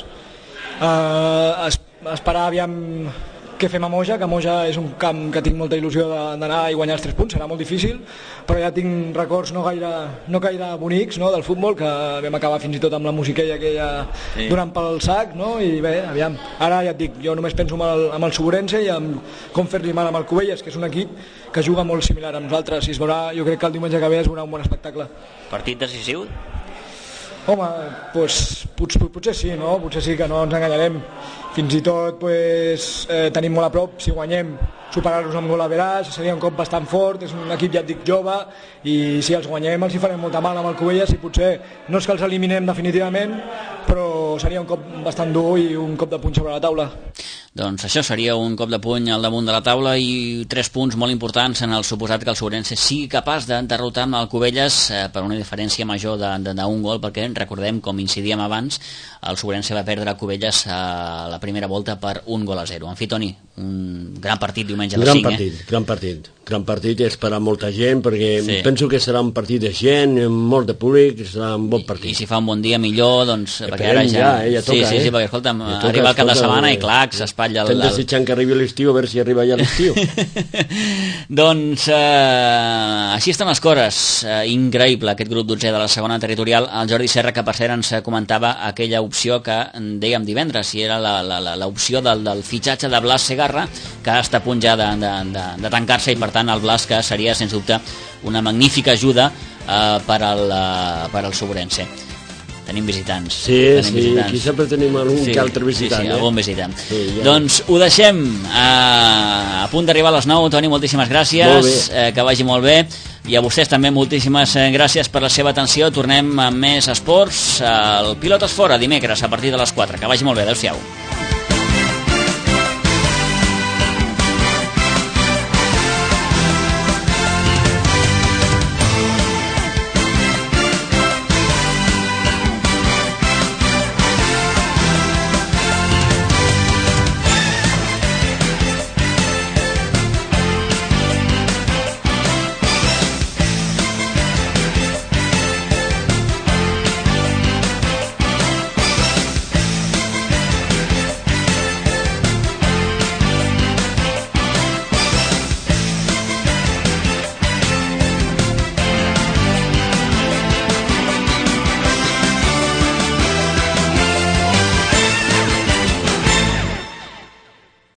eh, es, esperar aviam què fem a Moja, que Moja és un camp que tinc molta il·lusió d'anar i guanyar els tres punts, serà molt difícil, però ja tinc records no gaire, no gaire bonics, no?, del futbol, que vam acabar fins i tot amb la musiquella aquella sí. donant pel sac, no?, i bé, aviam, ara ja et dic, jo només penso amb el, amb el Sobrense i amb com fer-li mal amb el Cubelles, que és un equip que juga molt similar a nosaltres, i es veurà, jo crec que el diumenge que ve es veurà un bon espectacle. Partit decisiu? Home, pues, potser, potser sí, no? Potser sí que no ens enganyarem. Fins i tot pues, eh, tenim molt a prop, si guanyem, superar-los amb gol a veràs, seria un cop bastant fort, és un equip, ja et dic, jove, i si els guanyem els hi farem molta mal amb el Cubelles, i potser no és que els eliminem definitivament, però seria un cop bastant dur i un cop de puny sobre la taula. Doncs això seria un cop de puny al damunt de la taula i tres punts molt importants en el suposat que el Sobrense sigui capaç de derrotar el Cubelles eh, per una diferència major d'un gol, perquè recordem, com incidíem abans, el Sobrense va perdre a Cubelles a la primera volta per un gol a zero. En fi, Toni, un gran partit diumenge a les cinc, partit, eh? Gran partit, gran partit, és per a molta gent, perquè sí. penso que serà un partit de gent, molt de públic, serà un bon partit. I, i si fa un bon dia millor, doncs... Esperem perquè ara ja... ja, eh, ja toca, sí, sí, sí, eh? perquè, escolta'm, ja toca, arriba el cap de setmana eh? i clar, s'espatlla el... Estem desitjant que arribi l'estiu, a veure si arriba ja l'estiu. Doncs eh, així estan les coses. Eh, increïble aquest grup dotzè de la segona territorial. El Jordi Serra, que per cert ens comentava aquella opció que dèiem divendres, i era l'opció del, del fitxatge de Blas Segarra, que està a punt ja de, de, de, de tancar-se, i per tant el Blas, que seria sens dubte una magnífica ajuda eh, per, al, eh, per al Sobrense. Tenim visitants. Sí, tenim sí, visitants. aquí sempre tenim algun sí, que altre visitant. Sí, sí, eh? algun visitant. Sí, ja. Doncs ho deixem a, a punt d'arribar a les nou. Toni, moltíssimes gràcies, eh, que vagi molt bé, i a vostès també moltíssimes gràcies per la seva atenció. Tornem amb més esports al Pilotes Fora dimecres a partir de les quatre. Que vagi molt bé, adeu-siau.